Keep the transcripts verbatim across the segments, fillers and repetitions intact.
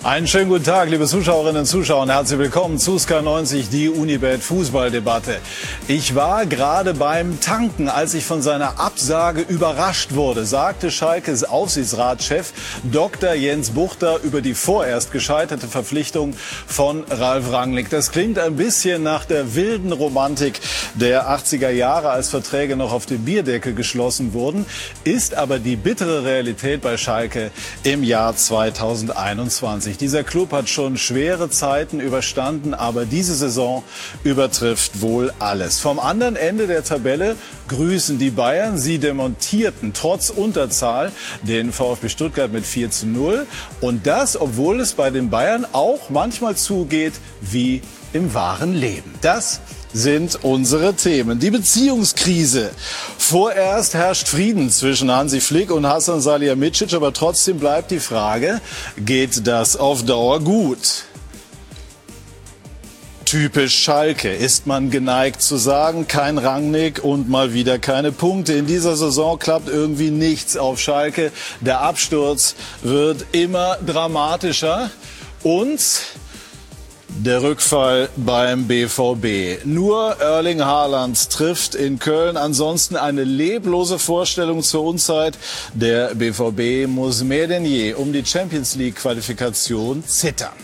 Einen schönen guten Tag, liebe Zuschauerinnen und Zuschauer, und herzlich willkommen zu Sky neunzig, die Unibet Fußballdebatte. Ich war gerade beim Tanken, als ich von seiner Absage überrascht wurde, sagte Schalkes Aufsichtsratschef Doktor Jens Buchter über die vorerst gescheiterte Verpflichtung von Ralf Rangnick. Das klingt ein bisschen nach der wilden Romantik der achtziger Jahre, als Verträge noch auf dem Bierdeckel geschlossen wurden, ist aber die bittere Realität bei Schalke im Jahr zweitausendeinundzwanzig. Dieser Club hat schon schwere Zeiten überstanden, aber diese Saison übertrifft wohl alles. Vom anderen Ende der Tabelle grüßen die Bayern. Sie demontierten trotz Unterzahl den VfB Stuttgart mit vier zu null. Und das, obwohl es bei den Bayern auch manchmal zugeht wie im wahren Leben. Das sind unsere Themen. Die Beziehungskrise. Vorerst herrscht Frieden zwischen Hansi Flick und Hasan Salihamidzic, aber trotzdem bleibt die Frage, geht das auf Dauer gut? Typisch Schalke, ist man geneigt zu sagen, kein Rangnick und mal wieder keine Punkte. In dieser Saison klappt irgendwie nichts auf Schalke. Der Absturz wird immer dramatischer und der Rückfall beim B V B. Nur Erling Haaland trifft in Köln. Ansonsten eine leblose Vorstellung zur Unzeit. Der B V B muss mehr denn je um die Champions League Qualifikation zittern.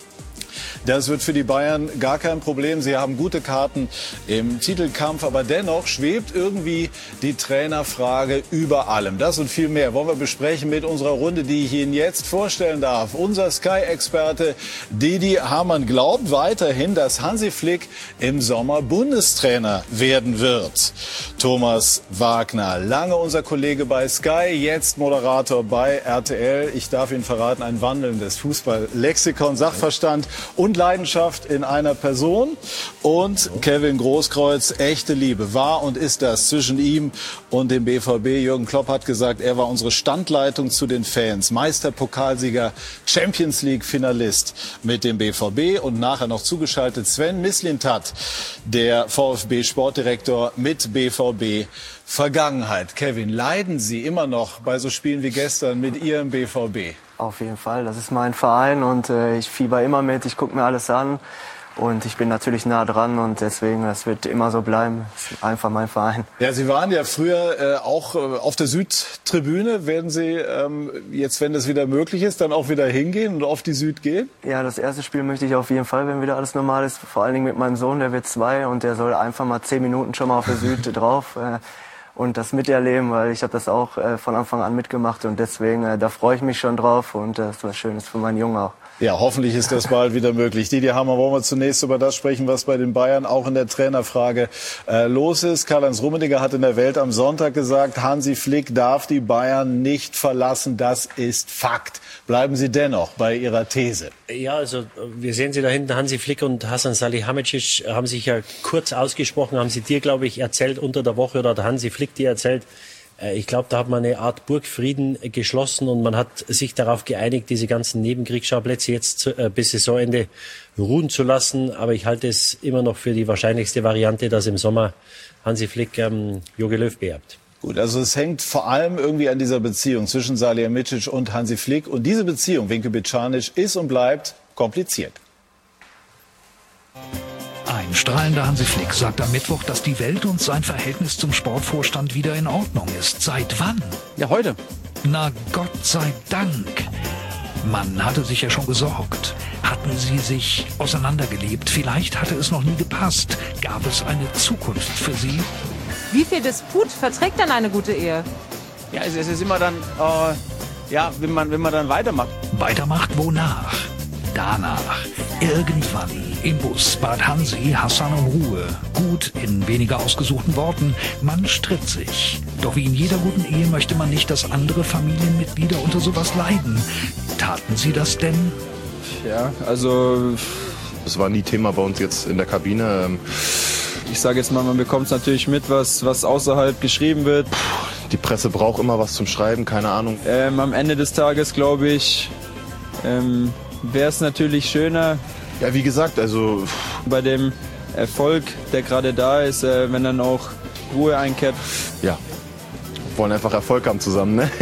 Das wird für die Bayern gar kein Problem. Sie haben gute Karten im Titelkampf, aber dennoch schwebt irgendwie die Trainerfrage über allem. Das und viel mehr wollen wir besprechen mit unserer Runde, die ich Ihnen jetzt vorstellen darf. Unser Sky-Experte Didi Hamann glaubt weiterhin, dass Hansi Flick im Sommer Bundestrainer werden wird. Thomas Wagner, lange unser Kollege bei Sky, jetzt Moderator bei R T L. Ich darf Ihnen verraten, ein wandelndes Fußballlexikon, Sachverstand und Leidenschaft in einer Person. Und Kevin Großkreuz, echte Liebe war und ist das zwischen ihm und dem B V B. Jürgen Klopp hat gesagt, er war unsere Standleitung zu den Fans. Meisterpokalsieger, Champions League Finalist mit dem B V B und nachher noch zugeschaltet Sven Mislintat, der VfB Sportdirektor mit B V B Vergangenheit. Kevin, leiden Sie immer noch bei so Spielen wie gestern mit Ihrem B V B? Auf jeden Fall, das ist mein Verein und äh, ich fieber immer mit, ich gucke mir alles an und ich bin natürlich nah dran und deswegen, das wird immer so bleiben, das ist einfach mein Verein. Ja, Sie waren ja früher äh, auch äh, auf der Südtribüne. Werden Sie ähm, jetzt, wenn das wieder möglich ist, dann auch wieder hingehen und auf die Süd gehen? Ja, das erste Spiel möchte ich auf jeden Fall, wenn wieder alles normal ist, vor allen Dingen mit meinem Sohn, der wird zwei und der soll einfach mal zehn Minuten schon mal auf der Süd drauf. Äh, und das miterleben, weil ich habe das auch äh, von Anfang an mitgemacht und deswegen, äh, da freue ich mich schon drauf und äh, das ist was Schönes für meinen Jungen auch. Ja, hoffentlich ist das bald wieder möglich. Didi Hamann, wollen wir zunächst über das sprechen, was bei den Bayern auch in der Trainerfrage äh, los ist. Karl-Heinz Rummenigge hat in der Welt am Sonntag gesagt, Hansi Flick darf die Bayern nicht verlassen. Das ist Fakt. Bleiben Sie dennoch bei Ihrer These. Ja, also wir sehen Sie da hinten, Hansi Flick und Hasan Salihamidzic haben sich ja kurz ausgesprochen, haben Sie dir, glaube ich, erzählt unter der Woche oder hat Hansi Flick dir erzählt. Ich glaube, da hat man eine Art Burgfrieden geschlossen und man hat sich darauf geeinigt, diese ganzen Nebenkriegsschauplätze jetzt zu, äh, bis Saisonende ruhen zu lassen. Aber ich halte es immer noch für die wahrscheinlichste Variante, dass im Sommer Hansi Flick ähm, Jogi Löw beerbt. Gut, also es hängt vor allem irgendwie an dieser Beziehung zwischen Salihamidzic und Hansi Flick. Und diese Beziehung, Vinke Bičanić, ist und bleibt kompliziert. Ein strahlender Hansi Flick sagt am Mittwoch, dass die Welt und sein Verhältnis zum Sportvorstand wieder in Ordnung ist. Seit wann? Ja, heute. Na, Gott sei Dank. Man hatte sich ja schon gesorgt. Hatten sie sich auseinandergelebt? Vielleicht hatte es noch nie gepasst. Gab es eine Zukunft für sie? Wie viel Disput verträgt denn eine gute Ehe? Ja, es, es ist immer dann, äh, ja, wenn man, wenn man dann weitermacht. Weitermacht wonach? Danach. Irgendwann im Bus bat Hansi Hasan um Ruhe. Gut, in weniger ausgesuchten Worten, man stritt sich. Doch wie in jeder guten Ehe möchte man nicht, dass andere Familienmitglieder unter sowas leiden. Taten sie das denn? Ja, also das war nie Thema bei uns jetzt in der Kabine. Ich sage jetzt mal, man bekommt es natürlich mit, was, was außerhalb geschrieben wird. Die Presse braucht immer was zum Schreiben, keine Ahnung. Ähm, am Ende des Tages, glaube ich, ähm, wäre es natürlich schöner. Ja, wie gesagt, also bei dem Erfolg, der gerade da ist, äh, wenn dann auch Ruhe einkehrt. Ja, wollen einfach Erfolg haben zusammen, ne?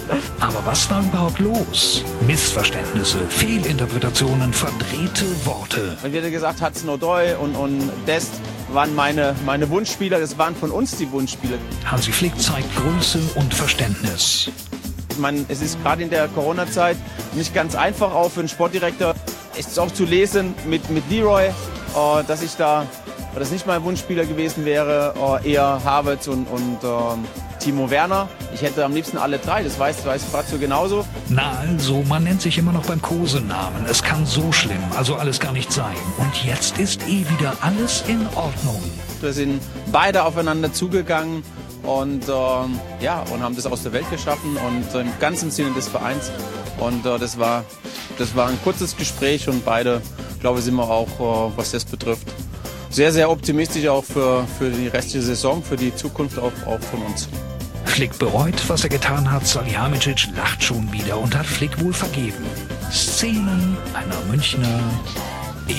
Aber was war überhaupt los? Missverständnisse, Fehlinterpretationen, verdrehte Worte. Wenn wir gesagt Hudson Odoi und, und Dest waren meine, meine Wunschspieler, das waren von uns die Wunschspieler. Hansi Flick zeigt Größe und Verständnis. Ich meine, es ist gerade in der Corona-Zeit nicht ganz einfach auch für einen Sportdirektor, es auch zu lesen mit, mit Leroy, äh, dass ich da, dass nicht mein Wunschspieler gewesen wäre, äh, eher Havertz und, und äh, Timo Werner. Ich hätte am liebsten alle drei, das weiß, weiß Fratzo genauso. Na also, man nennt sich immer noch beim Kosenamen. Es kann so schlimm, also alles gar nicht sein. Und jetzt ist eh wieder alles in Ordnung. Wir sind beide aufeinander zugegangen und, äh, ja, und haben das aus der Welt geschaffen und äh, im ganzen Sinne des Vereins. Und äh, das, war, das war ein kurzes Gespräch und beide, glaube ich, sind wir auch, äh, was das betrifft, sehr, sehr optimistisch auch für, für die restliche Saison, für die Zukunft auch, auch von uns. Flick bereut, was er getan hat. Salihamidzic lacht schon wieder und hat Flick wohl vergeben. Szenen einer Münchner Ehe.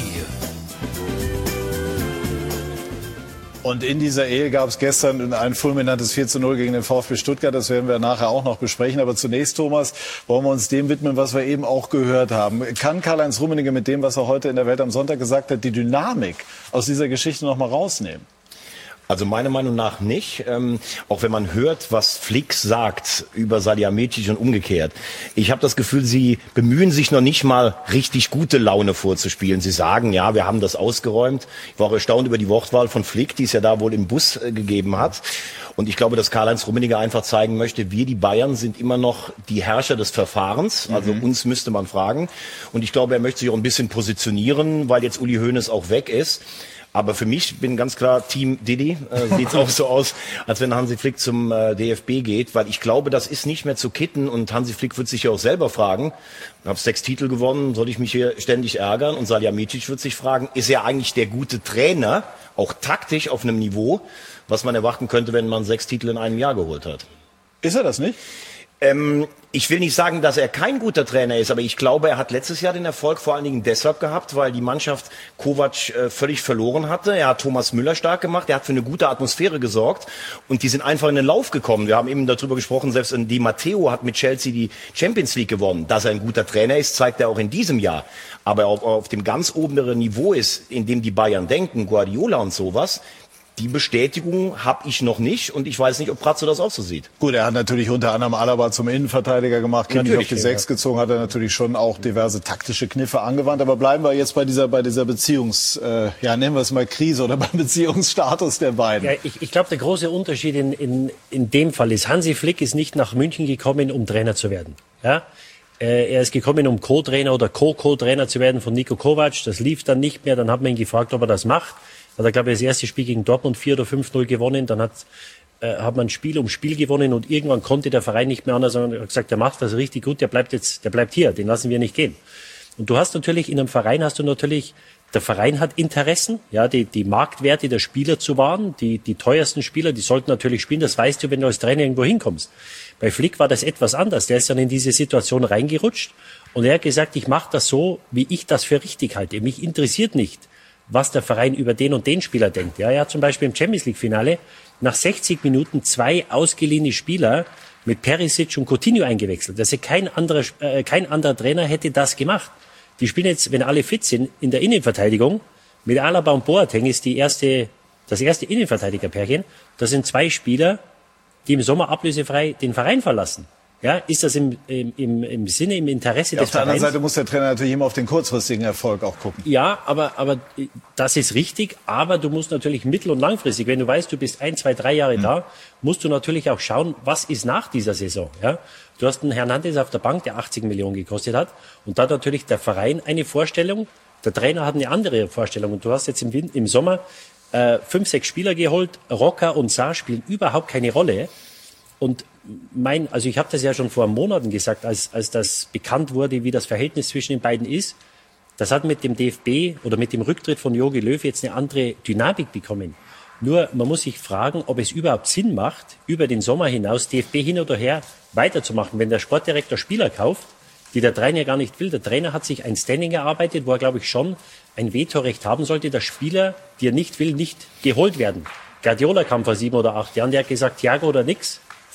Und in dieser Ehe gab es gestern ein fulminantes vier zu null gegen den VfB Stuttgart. Das werden wir nachher auch noch besprechen. Aber zunächst, Thomas, wollen wir uns dem widmen, was wir eben auch gehört haben. Kann Karl-Heinz Rummenigge mit dem, was er heute in der Welt am Sonntag gesagt hat, die Dynamik aus dieser Geschichte noch mal rausnehmen? Also meiner Meinung nach nicht. Ähm, auch wenn man hört, was Flick sagt über Salihamidzic und umgekehrt. Ich habe das Gefühl, sie bemühen sich noch nicht mal richtig gute Laune vorzuspielen. Sie sagen, ja, wir haben das ausgeräumt. Ich war auch erstaunt über die Wortwahl von Flick, die es ja da wohl im Bus äh, gegeben hat. Und ich glaube, dass Karl-Heinz Rummenigge einfach zeigen möchte, wir, die Bayern, sind immer noch die Herrscher des Verfahrens. Also mhm. uns müsste man fragen. Und ich glaube, er möchte sich auch ein bisschen positionieren, weil jetzt Uli Hoeneß auch weg ist. Aber für mich bin ganz klar Team Didi. Äh, sieht's auch so aus, als wenn Hansi Flick zum äh, D F B geht, weil ich glaube, das ist nicht mehr zu kitten und Hansi Flick wird sich ja auch selber fragen, ich habe sechs Titel gewonnen, soll ich mich hier ständig ärgern? Und Salihamidzic wird sich fragen, ist er eigentlich der gute Trainer, auch taktisch auf einem Niveau, was man erwarten könnte, wenn man sechs Titel in einem Jahr geholt hat? Ist er das nicht? Ähm, ich will nicht sagen, dass er kein guter Trainer ist, aber ich glaube, er hat letztes Jahr den Erfolg vor allen Dingen deshalb gehabt, weil die Mannschaft Kovac äh, völlig verloren hatte. Er hat Thomas Müller stark gemacht, er hat für eine gute Atmosphäre gesorgt und die sind einfach in den Lauf gekommen. Wir haben eben darüber gesprochen, selbst Di Matteo hat mit Chelsea die Champions League gewonnen. Dass er ein guter Trainer ist, zeigt er auch in diesem Jahr. Aber auf, auf dem ganz oberen Niveau ist, in dem die Bayern denken, Guardiola und sowas, die Bestätigung habe ich noch nicht und ich weiß nicht, ob Pratzo das auch so sieht. Gut, er hat natürlich unter anderem Alaba zum Innenverteidiger gemacht, Kimmich auf die Sechs gezogen, hat er natürlich schon auch diverse taktische Kniffe angewandt. Aber bleiben wir jetzt bei dieser, bei dieser Beziehungs, äh, ja nennen wir es mal Krise oder beim Beziehungsstatus der beiden. Ja, ich ich glaube, der große Unterschied in, in, in dem Fall ist, Hansi Flick ist nicht nach München gekommen, um Trainer zu werden. Ja? Er ist gekommen, um Co-Trainer oder Co-Co-Trainer zu werden von Niko Kovac. Das lief dann nicht mehr. Dann hat man ihn gefragt, ob er das macht. Hat er, glaube ich, das erste Spiel gegen Dortmund vier oder fünf null gewonnen. Dann hat, äh, hat man Spiel um Spiel gewonnen und irgendwann konnte der Verein nicht mehr anders, sondern er hat gesagt, der macht das richtig gut, der bleibt jetzt, der bleibt hier, den lassen wir nicht gehen. Und du hast natürlich, in einem Verein hast du natürlich, der Verein hat Interessen, ja, die, die Marktwerte der Spieler zu wahren, die, die teuersten Spieler, die sollten natürlich spielen, das weißt du, wenn du als Trainer irgendwo hinkommst. Bei Flick war das etwas anders, der ist dann in diese Situation reingerutscht und er hat gesagt, ich mache das so, wie ich das für richtig halte. Mich interessiert nicht, was der Verein über den und den Spieler denkt. Ja, er hat zum Beispiel im Champions League Finale nach sechzig Minuten zwei ausgeliehene Spieler mit Perisic und Coutinho eingewechselt. Also kein anderer, äh, kein anderer Trainer hätte das gemacht. Die spielen jetzt, wenn alle fit sind, in der Innenverteidigung. Mit Alaba und Boateng ist die erste, das erste Innenverteidigerpärchen. Das sind zwei Spieler, die im Sommer ablösefrei den Verein verlassen. Ja, ist das im, im, im Sinne, im Interesse ja, des Vereins? Auf der anderen Seite muss der Trainer natürlich immer auf den kurzfristigen Erfolg auch gucken. Ja, aber, aber das ist richtig. Aber du musst natürlich mittel- und langfristig, wenn du weißt, du bist ein, zwei, drei Jahre mhm. da, musst du natürlich auch schauen, was ist nach dieser Saison. Ja, du hast einen Hernandez auf der Bank, der achtzig Millionen gekostet hat. Und da hat natürlich der Verein eine Vorstellung. Der Trainer hat eine andere Vorstellung. Und du hast jetzt im, Winter, im Sommer äh, fünf, sechs Spieler geholt. Rocker und Sarr spielen überhaupt keine Rolle. Und mein, also ich habe das ja schon vor Monaten gesagt, als, als das bekannt wurde, wie das Verhältnis zwischen den beiden ist. Das hat mit dem D F B oder mit dem Rücktritt von Jogi Löw jetzt eine andere Dynamik bekommen. Nur man muss sich fragen, ob es überhaupt Sinn macht, über den Sommer hinaus D F B hin oder her weiterzumachen. Wenn der Sportdirektor Spieler kauft, die der Trainer gar nicht will. Der Trainer hat sich ein Standing erarbeitet, wo er, glaube ich, schon ein Vetorecht haben sollte, dass Spieler, die er nicht will, nicht geholt werden. Guardiola kam vor sieben oder acht Jahren, der hat gesagt, Thiago oder nix.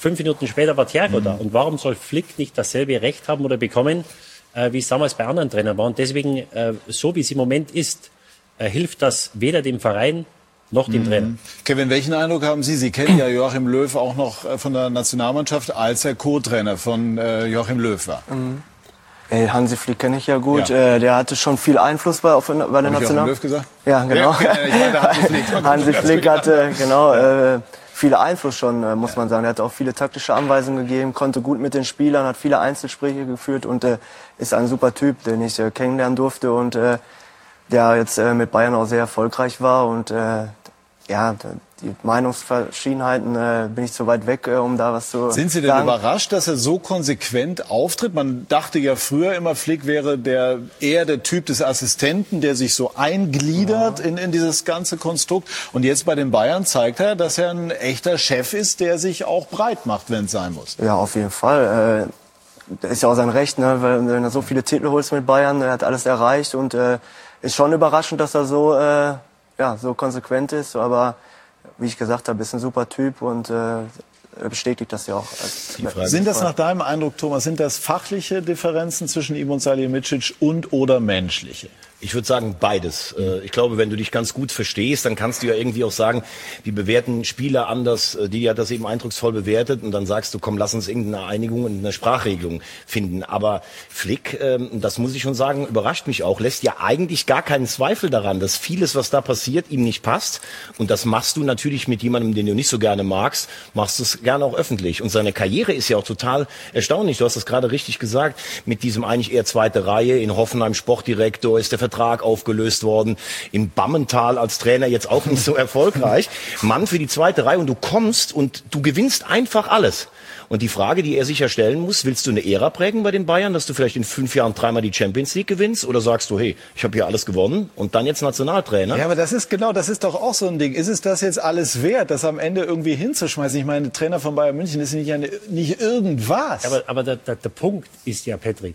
fünf Minuten später war Thiago mhm. da. Und warum soll Flick nicht dasselbe Recht haben oder bekommen, äh, wie es damals bei anderen Trainern war? Und deswegen, äh, so wie es im Moment ist, äh, hilft das weder dem Verein noch dem mhm. Trainer. Kevin, welchen Eindruck haben Sie? Sie kennen ja Joachim Löw auch noch von der Nationalmannschaft, als er Co-Trainer von äh, Joachim Löw war. Mhm. Ey, Hansi Flick kenne ich ja gut. Ja. Äh, der hatte schon viel Einfluss bei, auf, bei der Nationalmannschaft. Joachim Löw gesagt? Ja, genau. Ja, ich meine, Hansi Flick, Hansi Flick hatte genau äh, viel Einfluss schon, äh, muss man sagen. Er hat auch viele taktische Anweisungen gegeben, konnte gut mit den Spielern, hat viele Einzelgespräche geführt und äh, ist ein super Typ, den ich äh, kennenlernen durfte und äh, der jetzt äh, mit Bayern auch sehr erfolgreich war und äh, ja, die Meinungsverschiedenheiten äh, bin ich zu weit weg, äh, um da was zu sagen. Sind Sie denn sagen. überrascht, dass er so konsequent auftritt? Man dachte ja früher immer, Flick wäre der eher der Typ des Assistenten, der sich so eingliedert ja. in, in dieses ganze Konstrukt. Und jetzt bei den Bayern zeigt er, dass er ein echter Chef ist, der sich auch breit macht, wenn es sein muss. Ja, auf jeden Fall. Äh, das ist ja auch sein Recht, ne? Weil, wenn er so viele Titel holt mit Bayern, er hat alles erreicht und äh, ist schon überraschend, dass er so äh, ja, so konsequent ist, aber wie ich gesagt habe, ist ein super Typ und äh, bestätigt das ja auch. Als sind das nach deinem Eindruck, Thomas, sind das fachliche Differenzen zwischen ihm und Salihamidzic und oder menschliche? Ich würde sagen beides. Ich glaube, wenn du dich ganz gut verstehst, dann kannst du ja irgendwie auch sagen, wir bewerten Spieler anders. Die hat das eben eindrucksvoll bewertet und dann sagst du, komm, lass uns irgendeine Einigung und eine Sprachregelung finden. Aber Flick, das muss ich schon sagen, überrascht mich auch, lässt ja eigentlich gar keinen Zweifel daran, dass vieles, was da passiert, ihm nicht passt. Und das machst du natürlich mit jemandem, den du nicht so gerne magst, machst du es gerne auch öffentlich. Und seine Karriere ist ja auch total erstaunlich. Du hast das gerade richtig gesagt, mit diesem eigentlich eher zweite Reihe, in Hoffenheim Sportdirektor, ist der Vertrag aufgelöst worden, in Bammental als Trainer jetzt auch nicht so erfolgreich. Mann für die zweite Reihe und du kommst und du gewinnst einfach alles. Und die Frage, die er sich ja stellen muss, willst du eine Ära prägen bei den Bayern, dass du vielleicht in fünf Jahren dreimal die Champions League gewinnst? Oder sagst du, hey, ich habe hier alles gewonnen und dann jetzt Nationaltrainer? Ja, aber das ist genau, das ist doch auch so ein Ding. Ist es das jetzt alles wert, das am Ende irgendwie hinzuschmeißen? Ich meine, Trainer von Bayern München ist nicht, eine, nicht irgendwas. Aber, aber der, der, der Punkt ist ja, Patrick,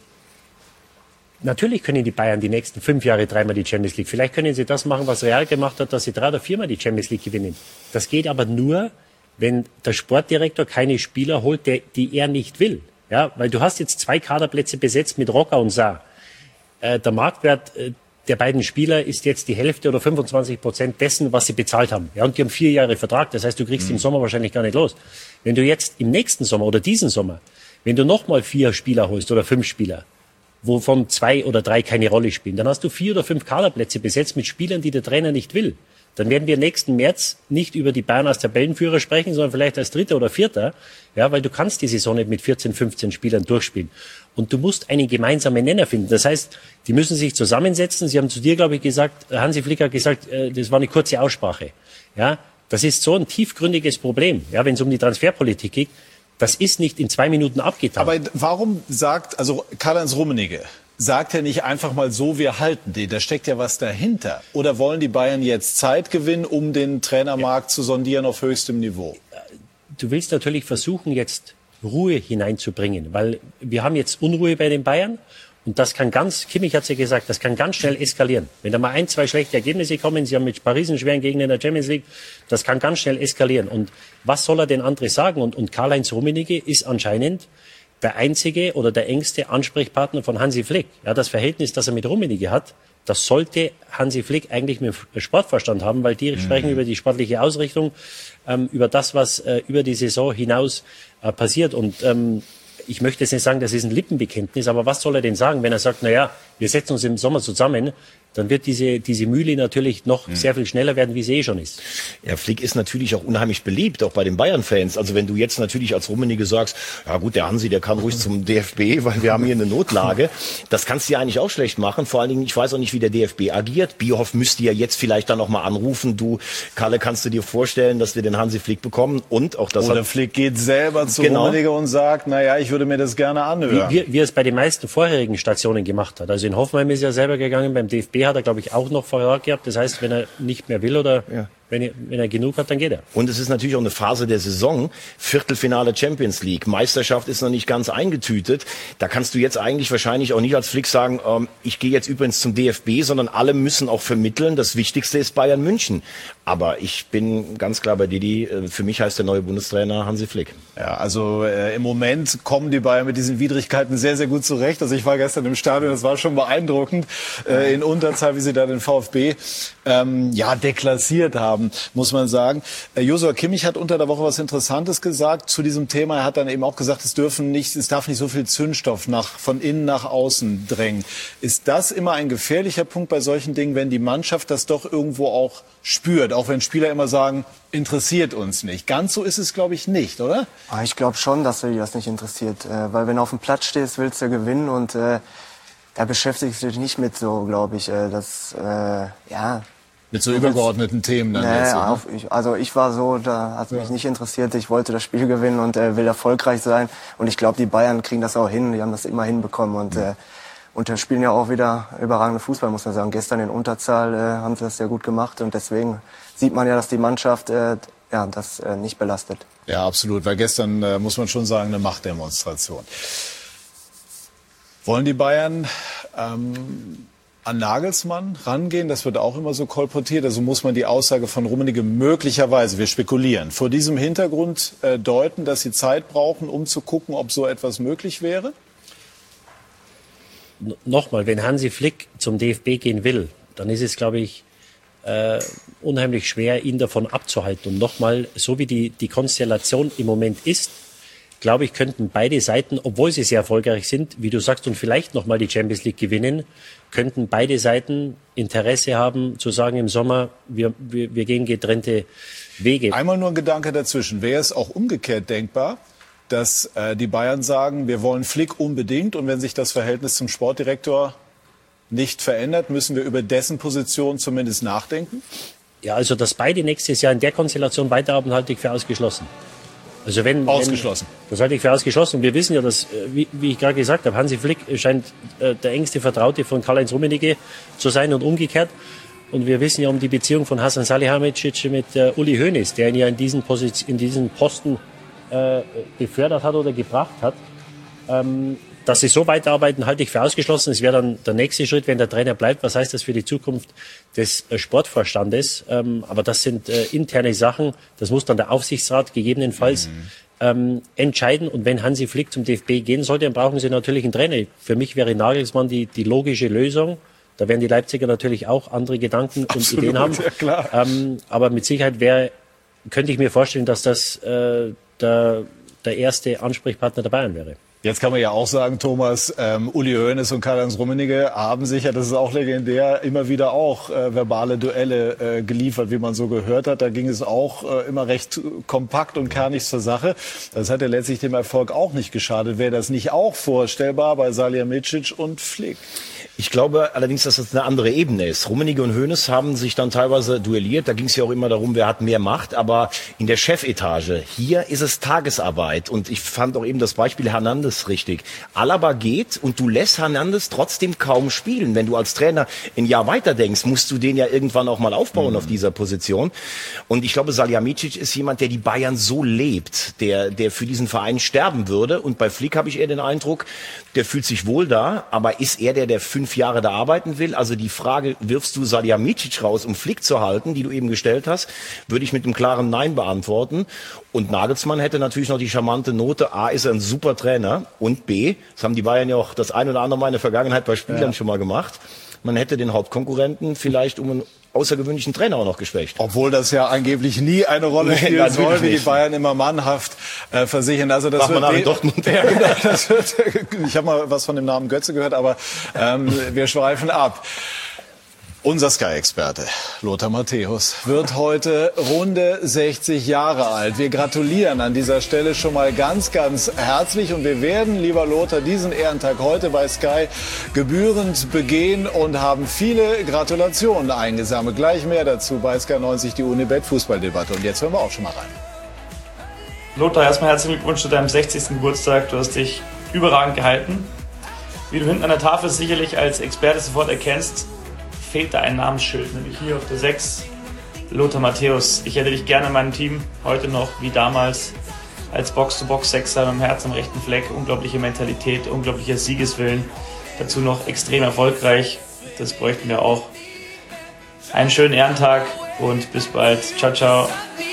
natürlich können die Bayern die nächsten fünf Jahre dreimal die Champions League. Vielleicht können sie das machen, was Real gemacht hat, dass sie drei oder viermal die Champions League gewinnen. Das geht aber nur, wenn der Sportdirektor keine Spieler holt, der, die er nicht will. Ja, weil du hast jetzt zwei Kaderplätze besetzt mit Rocker und Saar. Äh, der Marktwert äh, der beiden Spieler ist jetzt die Hälfte oder fünfundzwanzig Prozent dessen, was sie bezahlt haben. Ja, und die haben vier Jahre Vertrag. Das heißt, du kriegst mhm. im Sommer wahrscheinlich gar nicht los. Wenn du jetzt im nächsten Sommer oder diesen Sommer, wenn du nochmal vier Spieler holst oder fünf Spieler, wovon zwei oder drei keine Rolle spielen, dann hast du vier oder fünf Kaderplätze besetzt mit Spielern, die der Trainer nicht will. Dann werden wir nächsten März nicht über die Bayern als Tabellenführer sprechen, sondern vielleicht als Dritter oder Vierter, ja, weil du kannst die Saison nicht mit vierzehn, fünfzehn Spielern durchspielen. Und du musst einen gemeinsamen Nenner finden. Das heißt, die müssen sich zusammensetzen. Sie haben zu dir, glaube ich, gesagt, Hansi Flick hat gesagt, äh, das war eine kurze Aussprache. Ja, das ist so ein tiefgründiges Problem, ja, wenn es um die Transferpolitik geht. Das ist nicht in zwei Minuten abgetan. Aber warum sagt, also Karl-Heinz Rummenigge, sagt er nicht einfach mal so, wir halten den? Da steckt ja was dahinter. Oder wollen die Bayern jetzt Zeit gewinnen, um den Trainermarkt ja. zu sondieren auf höchstem Niveau? Du willst natürlich versuchen, jetzt Ruhe hineinzubringen, weil wir haben jetzt Unruhe bei den Bayern. Und das kann ganz, Kimmich hat es ja gesagt, das kann ganz schnell eskalieren. Wenn da mal ein, zwei schlechte Ergebnisse kommen, sie haben mit Paris einen schweren Gegner in der Champions League, das kann ganz schnell eskalieren. Und was soll er denn anderes sagen? Und, und Karl-Heinz Rummenigge ist anscheinend der einzige oder der engste Ansprechpartner von Hansi Flick. Ja, das Verhältnis, das er mit Rummenigge hat, das sollte Hansi Flick eigentlich mit Sportverstand haben, weil die mhm. sprechen über die sportliche Ausrichtung, ähm, über das, was äh, über die Saison hinaus äh, passiert. Und ähm, ich möchte jetzt nicht sagen, das ist ein Lippenbekenntnis, aber was soll er denn sagen, wenn er sagt, na ja, wir setzen uns im Sommer zusammen, dann wird diese, diese Mühle natürlich noch mhm. sehr viel schneller werden, wie sie eh schon ist. Ja, Flick ist natürlich auch unheimlich beliebt, auch bei den Bayern-Fans. Also wenn du jetzt natürlich als Rummenigge sagst, ja gut, der Hansi, der kann ruhig zum D F B, weil wir haben hier eine Notlage. Das kannst du ja eigentlich auch schlecht machen. Vor allen Dingen, ich weiß auch nicht, wie der D F B agiert. Bierhoff müsste ja jetzt vielleicht dann noch mal anrufen. Du, Kalle, kannst du dir vorstellen, dass wir den Hansi Flick bekommen? Und auch das Oder hat, Flick geht selber zu genau. Rummenigge und sagt, na ja, ich würde mir das gerne anhören. Wie, wie, wie er es bei den meisten vorherigen Stationen gemacht hat. Also in Hoffenheim ist er selber gegangen, beim D F B hat er, glaube ich, auch noch Vertrag gehabt. Das heißt, wenn er nicht mehr will oder ja. Wenn er, wenn er genug hat, dann geht er. Und es ist natürlich auch eine Phase der Saison. Viertelfinale Champions League. Meisterschaft ist noch nicht ganz eingetütet. Da kannst du jetzt eigentlich wahrscheinlich auch nicht als Flick sagen, ähm, ich gehe jetzt übrigens zum D F B, sondern alle müssen auch vermitteln. Das Wichtigste ist Bayern München. Aber ich bin ganz klar bei Didi. Für mich heißt der neue Bundestrainer Hansi Flick. Ja, also äh, im Moment kommen die Bayern mit diesen Widrigkeiten sehr, sehr gut zurecht. Also ich war gestern im Stadion, das war schon beeindruckend. Äh, in Unterzahl, wie sie da den VfB ähm, ja deklassiert haben, muss man sagen. Äh, Joshua Kimmich hat unter der Woche was Interessantes gesagt zu diesem Thema. Er hat dann eben auch gesagt, es dürfen nicht, es darf nicht so viel Zündstoff nach, von innen nach außen drängen. Ist das immer ein gefährlicher Punkt bei solchen Dingen, wenn die Mannschaft das doch irgendwo auch spürt? Auch wenn Spieler immer sagen, interessiert uns nicht. Ganz so ist es, glaube ich, nicht, oder? Ich glaube schon, dass die das nicht interessiert. Äh, weil wenn du auf dem Platz stehst, willst du gewinnen und äh, da beschäftigst du dich nicht mit so, glaube ich, äh, das, äh, ja... Mit so übergeordneten Themen dann nee, jetzt, oder? auf, ich, also ich war so, da hat mich ja. nicht interessiert. Ich wollte das Spiel gewinnen und äh, will erfolgreich sein. Und ich glaube, die Bayern kriegen das auch hin. Die haben das immer hinbekommen und äh, und äh, spielen ja auch wieder überragende Fußball, muss man sagen. Gestern in Unterzahl äh, haben sie das sehr gut gemacht und deswegen sieht man ja, dass die Mannschaft äh, ja, das äh, nicht belastet. Ja, absolut, weil gestern, äh, muss man schon sagen, eine Machtdemonstration. Wollen die Bayern ähm, an Nagelsmann rangehen? Das wird auch immer so kolportiert. Also muss man die Aussage von Rummenigge möglicherweise, wir spekulieren, vor diesem Hintergrund äh, deuten, dass sie Zeit brauchen, um zu gucken, ob so etwas möglich wäre? N- Nochmal, wenn Hansi Flick zum D F B gehen will, dann ist es, glaube ich, äh, unheimlich schwer, ihn davon abzuhalten. Und nochmal, so wie die, die Konstellation im Moment ist, glaube ich, könnten beide Seiten, obwohl sie sehr erfolgreich sind, wie du sagst, und vielleicht nochmal die Champions League gewinnen, könnten beide Seiten Interesse haben, zu sagen im Sommer, wir, wir, wir gehen getrennte Wege. Einmal nur ein Gedanke dazwischen. Wäre es auch umgekehrt denkbar, dass äh, die Bayern sagen, wir wollen Flick unbedingt und wenn sich das Verhältnis zum Sportdirektor nicht verändert, müssen wir über dessen Position zumindest nachdenken? Ja, also dass beide nächstes Jahr in der Konstellation weiterarbeiten, halte ich für ausgeschlossen. Also wenn, ausgeschlossen. Wenn, das halte ich für ausgeschlossen. Und wir wissen ja, dass, wie, wie ich gerade gesagt habe, Hansi Flick scheint äh, der engste Vertraute von Karl-Heinz Rummenigge zu sein und umgekehrt. Und wir wissen ja um die Beziehung von Hasan Salihamidzic mit äh, Uli Hoeneß, der ihn ja in diesen, Position, in diesen Posten äh, befördert hat oder gebracht hat. Ähm, dass sie so weiterarbeiten, halte ich für ausgeschlossen. Es wäre dann der nächste Schritt, wenn der Trainer bleibt. Was heißt das für die Zukunft des äh, Sportvorstandes? Ähm, aber das sind äh, interne Sachen. Das muss dann der Aufsichtsrat gegebenenfalls mhm. ähm, entscheiden. Und wenn Hansi Flick zum D F B gehen sollte, dann brauchen sie natürlich einen Trainer. Für mich wäre Nagelsmann die, die logische Lösung. Da werden die Leipziger natürlich auch andere Gedanken und Absolut, Ideen haben. Ja, klar. Ähm, aber mit Sicherheit wäre, könnte ich mir vorstellen, dass das äh, der, der erste Ansprechpartner der Bayern wäre. Jetzt kann man ja auch sagen, Thomas, ähm, Uli Hoeneß und Karl-Heinz Rummenigge haben sicher, das ist auch legendär, immer wieder auch äh, verbale Duelle äh, geliefert, wie man so gehört hat. Da ging es auch äh, immer recht kompakt und kernig zur Sache. Das hat ja letztlich dem Erfolg auch nicht geschadet. Wäre das nicht auch vorstellbar bei Salihamidzic und Flick? Ich glaube allerdings, dass das eine andere Ebene ist. Rummenigge und Hoeneß haben sich dann teilweise duelliert. Da ging es ja auch immer darum, wer hat mehr Macht. Aber in der Chefetage, hier ist es Tagesarbeit. Und ich fand auch eben das Beispiel Hernandez richtig. Alaba geht und du lässt Hernandez trotzdem kaum spielen. Wenn du als Trainer ein Jahr weiter denkst, musst du den ja irgendwann auch mal aufbauen mhm. auf dieser Position. Und ich glaube, Salihamidzic ist jemand, der die Bayern so lebt, der, der für diesen Verein sterben würde. Und bei Flick habe ich eher den Eindruck, der fühlt sich wohl da, aber ist er der, der fünf Jahre da arbeiten will? Also die Frage, wirfst du Salihamidzic raus, um Flick zu halten, die du eben gestellt hast, würde ich mit einem klaren Nein beantworten. Und Nagelsmann hätte natürlich noch die charmante Note, A, ist er ein super Trainer und B, das haben die Bayern ja auch das ein oder andere Mal in der Vergangenheit bei Spielern ja. schon mal gemacht, man hätte den Hauptkonkurrenten vielleicht um einen außergewöhnlichen Trainer auch noch geschwächt. Obwohl das ja angeblich nie eine Rolle spielen nee, soll, wie die Bayern immer mannhaft äh, versichern. Also das Mach wird man in Dortmund. Ja, genau, das wird, ich habe mal was von dem Namen Götze gehört, aber ähm, wir schweifen ab. Unser Sky-Experte Lothar Matthäus wird heute runde sechzig Jahre alt. Wir gratulieren an dieser Stelle schon mal ganz, ganz herzlich. Und wir werden, lieber Lothar, diesen Ehrentag heute bei Sky gebührend begehen und haben viele Gratulationen eingesammelt. Gleich mehr dazu bei Sky neunzig, die Unibet-Fußballdebatte. Und jetzt hören wir auch schon mal rein. Lothar, erstmal herzlichen Glückwunsch zu deinem sechzigsten Geburtstag. Du hast dich überragend gehalten. Wie du hinten an der Tafel sicherlich als Experte sofort erkennst, fehlt da ein Namensschild, nämlich hier auf der sechs. Lothar Matthäus, ich hätte dich gerne in meinem Team, heute noch wie damals, als Box-to-Box-Sechser mit dem Herz am rechten Fleck, unglaubliche Mentalität, unglaublicher Siegeswillen, dazu noch extrem erfolgreich, das bräuchten wir auch. Einen schönen Ehrentag und bis bald. Ciao, ciao.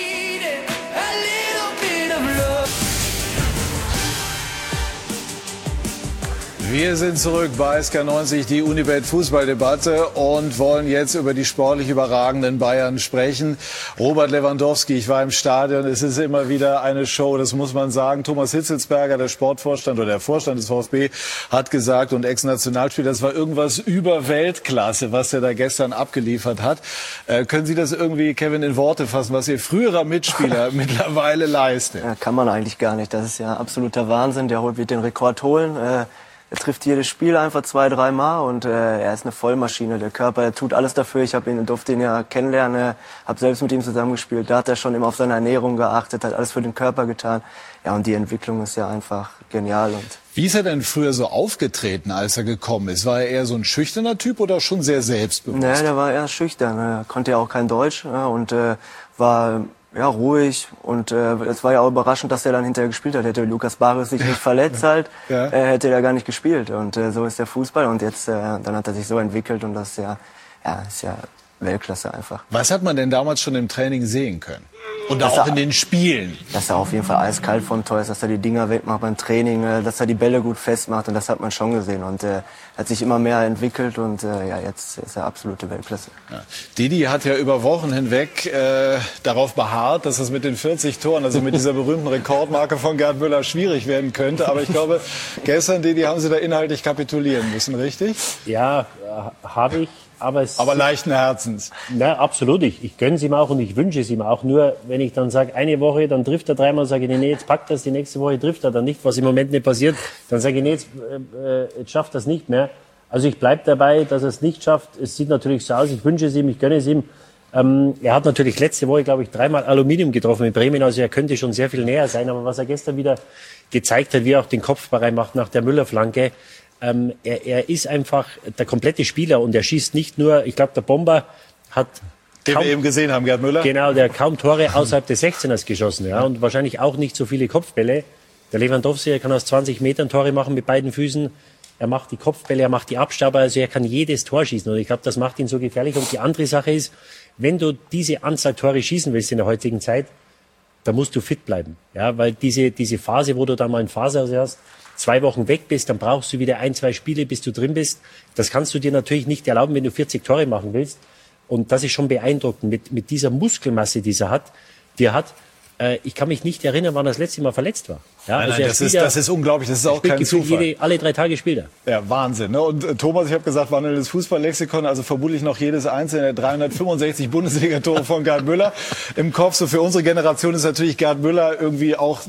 Wir sind zurück bei S K neunzig, die Unibet Fußballdebatte, und wollen jetzt über die sportlich überragenden Bayern sprechen. Robert Lewandowski, ich war im Stadion, es ist immer wieder eine Show, das muss man sagen. Thomas Hitzelsberger, der Sportvorstand oder der Vorstand des VfB, hat gesagt, und Ex-Nationalspieler, das war irgendwas über Weltklasse, was er da gestern abgeliefert hat. Äh, können Sie das irgendwie, Kevin, in Worte fassen, was Ihr früherer Mitspieler mittlerweile leistet? Ja, kann man eigentlich gar nicht. Das ist ja absoluter Wahnsinn. Der wird den Rekord holen. Äh, Er trifft jedes Spiel einfach zwei, dreimal und äh, er ist eine Vollmaschine. Der Körper, er tut alles dafür. Ich habe ihn, durfte ihn ja kennenlernen, habe selbst mit ihm zusammengespielt. Da hat er schon immer auf seine Ernährung geachtet, hat alles für den Körper getan. Ja, und die Entwicklung ist ja einfach genial. Und wie ist er denn früher so aufgetreten, als er gekommen ist? War er eher so ein schüchterner Typ oder schon sehr selbstbewusst? Nee, der war eher schüchtern. Er konnte ja auch kein Deutsch ja, und äh, war ja ruhig, und äh, es war ja auch überraschend, dass er dann hinterher gespielt hat. Hätte Lukas Barrios sich nicht verletzt halt, ja. äh, hätte er gar nicht gespielt. Und äh, so ist der Fußball, und jetzt äh, dann hat er sich so entwickelt, und das ist ja, ja, ist ja Weltklasse einfach. Was hat man denn damals schon im Training sehen können? Und auch in den Spielen? Dass er auf jeden Fall eiskalt vom Tor ist, dass er die Dinger wegmacht beim Training, äh, dass er die Bälle gut festmacht, und das hat man schon gesehen. Und äh, hat sich immer mehr entwickelt, und äh, ja, jetzt ist er absolute Weltklasse. Ja. Didi hat ja über Wochen hinweg äh, darauf beharrt, dass es mit den vierzig Toren, also mit dieser berühmten Rekordmarke von Gerd Müller, schwierig werden könnte. Aber ich glaube, gestern, Didi, haben Sie da inhaltlich kapitulieren müssen, richtig? Ja, habe ich. Aber, es aber leichten Herzens. Na, absolut. Ich, ich gönne es ihm auch und ich wünsche es ihm auch. Nur, wenn ich dann sage, eine Woche, dann trifft er dreimal, sage ich, nee, jetzt packt das, die nächste Woche trifft er dann nicht, was im Moment nicht passiert. Dann sage ich, nee, jetzt, äh, jetzt schafft er es nicht mehr. Also ich bleibe dabei, dass er es nicht schafft. Es sieht natürlich so aus, ich wünsche es ihm, ich gönne es ihm. Ähm, er hat natürlich letzte Woche, glaube ich, dreimal Aluminium getroffen in Bremen, also er könnte schon sehr viel näher sein. Aber was er gestern wieder gezeigt hat, wie er auch den Kopfball macht nach der Müller-Flanke, Ähm, er, er ist einfach der komplette Spieler, und er schießt nicht nur, ich glaube, der Bomber hat den kaum, wir eben gesehen haben, Gerd Müller. Genau, der hat kaum Tore außerhalb des sechzehners geschossen, ja, und wahrscheinlich auch nicht so viele Kopfbälle. Der Lewandowski, er kann aus zwanzig Metern Tore machen mit beiden Füßen. Er macht die Kopfbälle, er macht die Abstauber, also er kann jedes Tor schießen, und ich glaube, das macht ihn so gefährlich. Und die andere Sache ist, wenn du diese Anzahl Tore schießen willst in der heutigen Zeit, da musst du fit bleiben, ja, weil diese diese Phase, wo du da mal in Phase hast, zwei Wochen weg bist, dann brauchst du wieder ein, zwei Spiele, bis du drin bist. Das kannst du dir natürlich nicht erlauben, wenn du vierzig Tore machen willst. Und das ist schon beeindruckend mit, mit dieser Muskelmasse, die er hat. Die er hat. Äh, ich kann mich nicht erinnern, wann er das letzte Mal verletzt war. Ja, nein, also nein, das, ist, das ist unglaublich, das ist auch kein Zufall. Jede, alle drei Tage spielt er. Ja, Wahnsinn. Ne? Und äh, Thomas, ich habe gesagt, wandelndes Fußballlexikon, also vermutlich noch jedes einzelne der dreihundertfünfundsechzig Bundesliga-Tore von Gerd Müller im Kopf. So für unsere Generation ist natürlich Gerd Müller irgendwie auch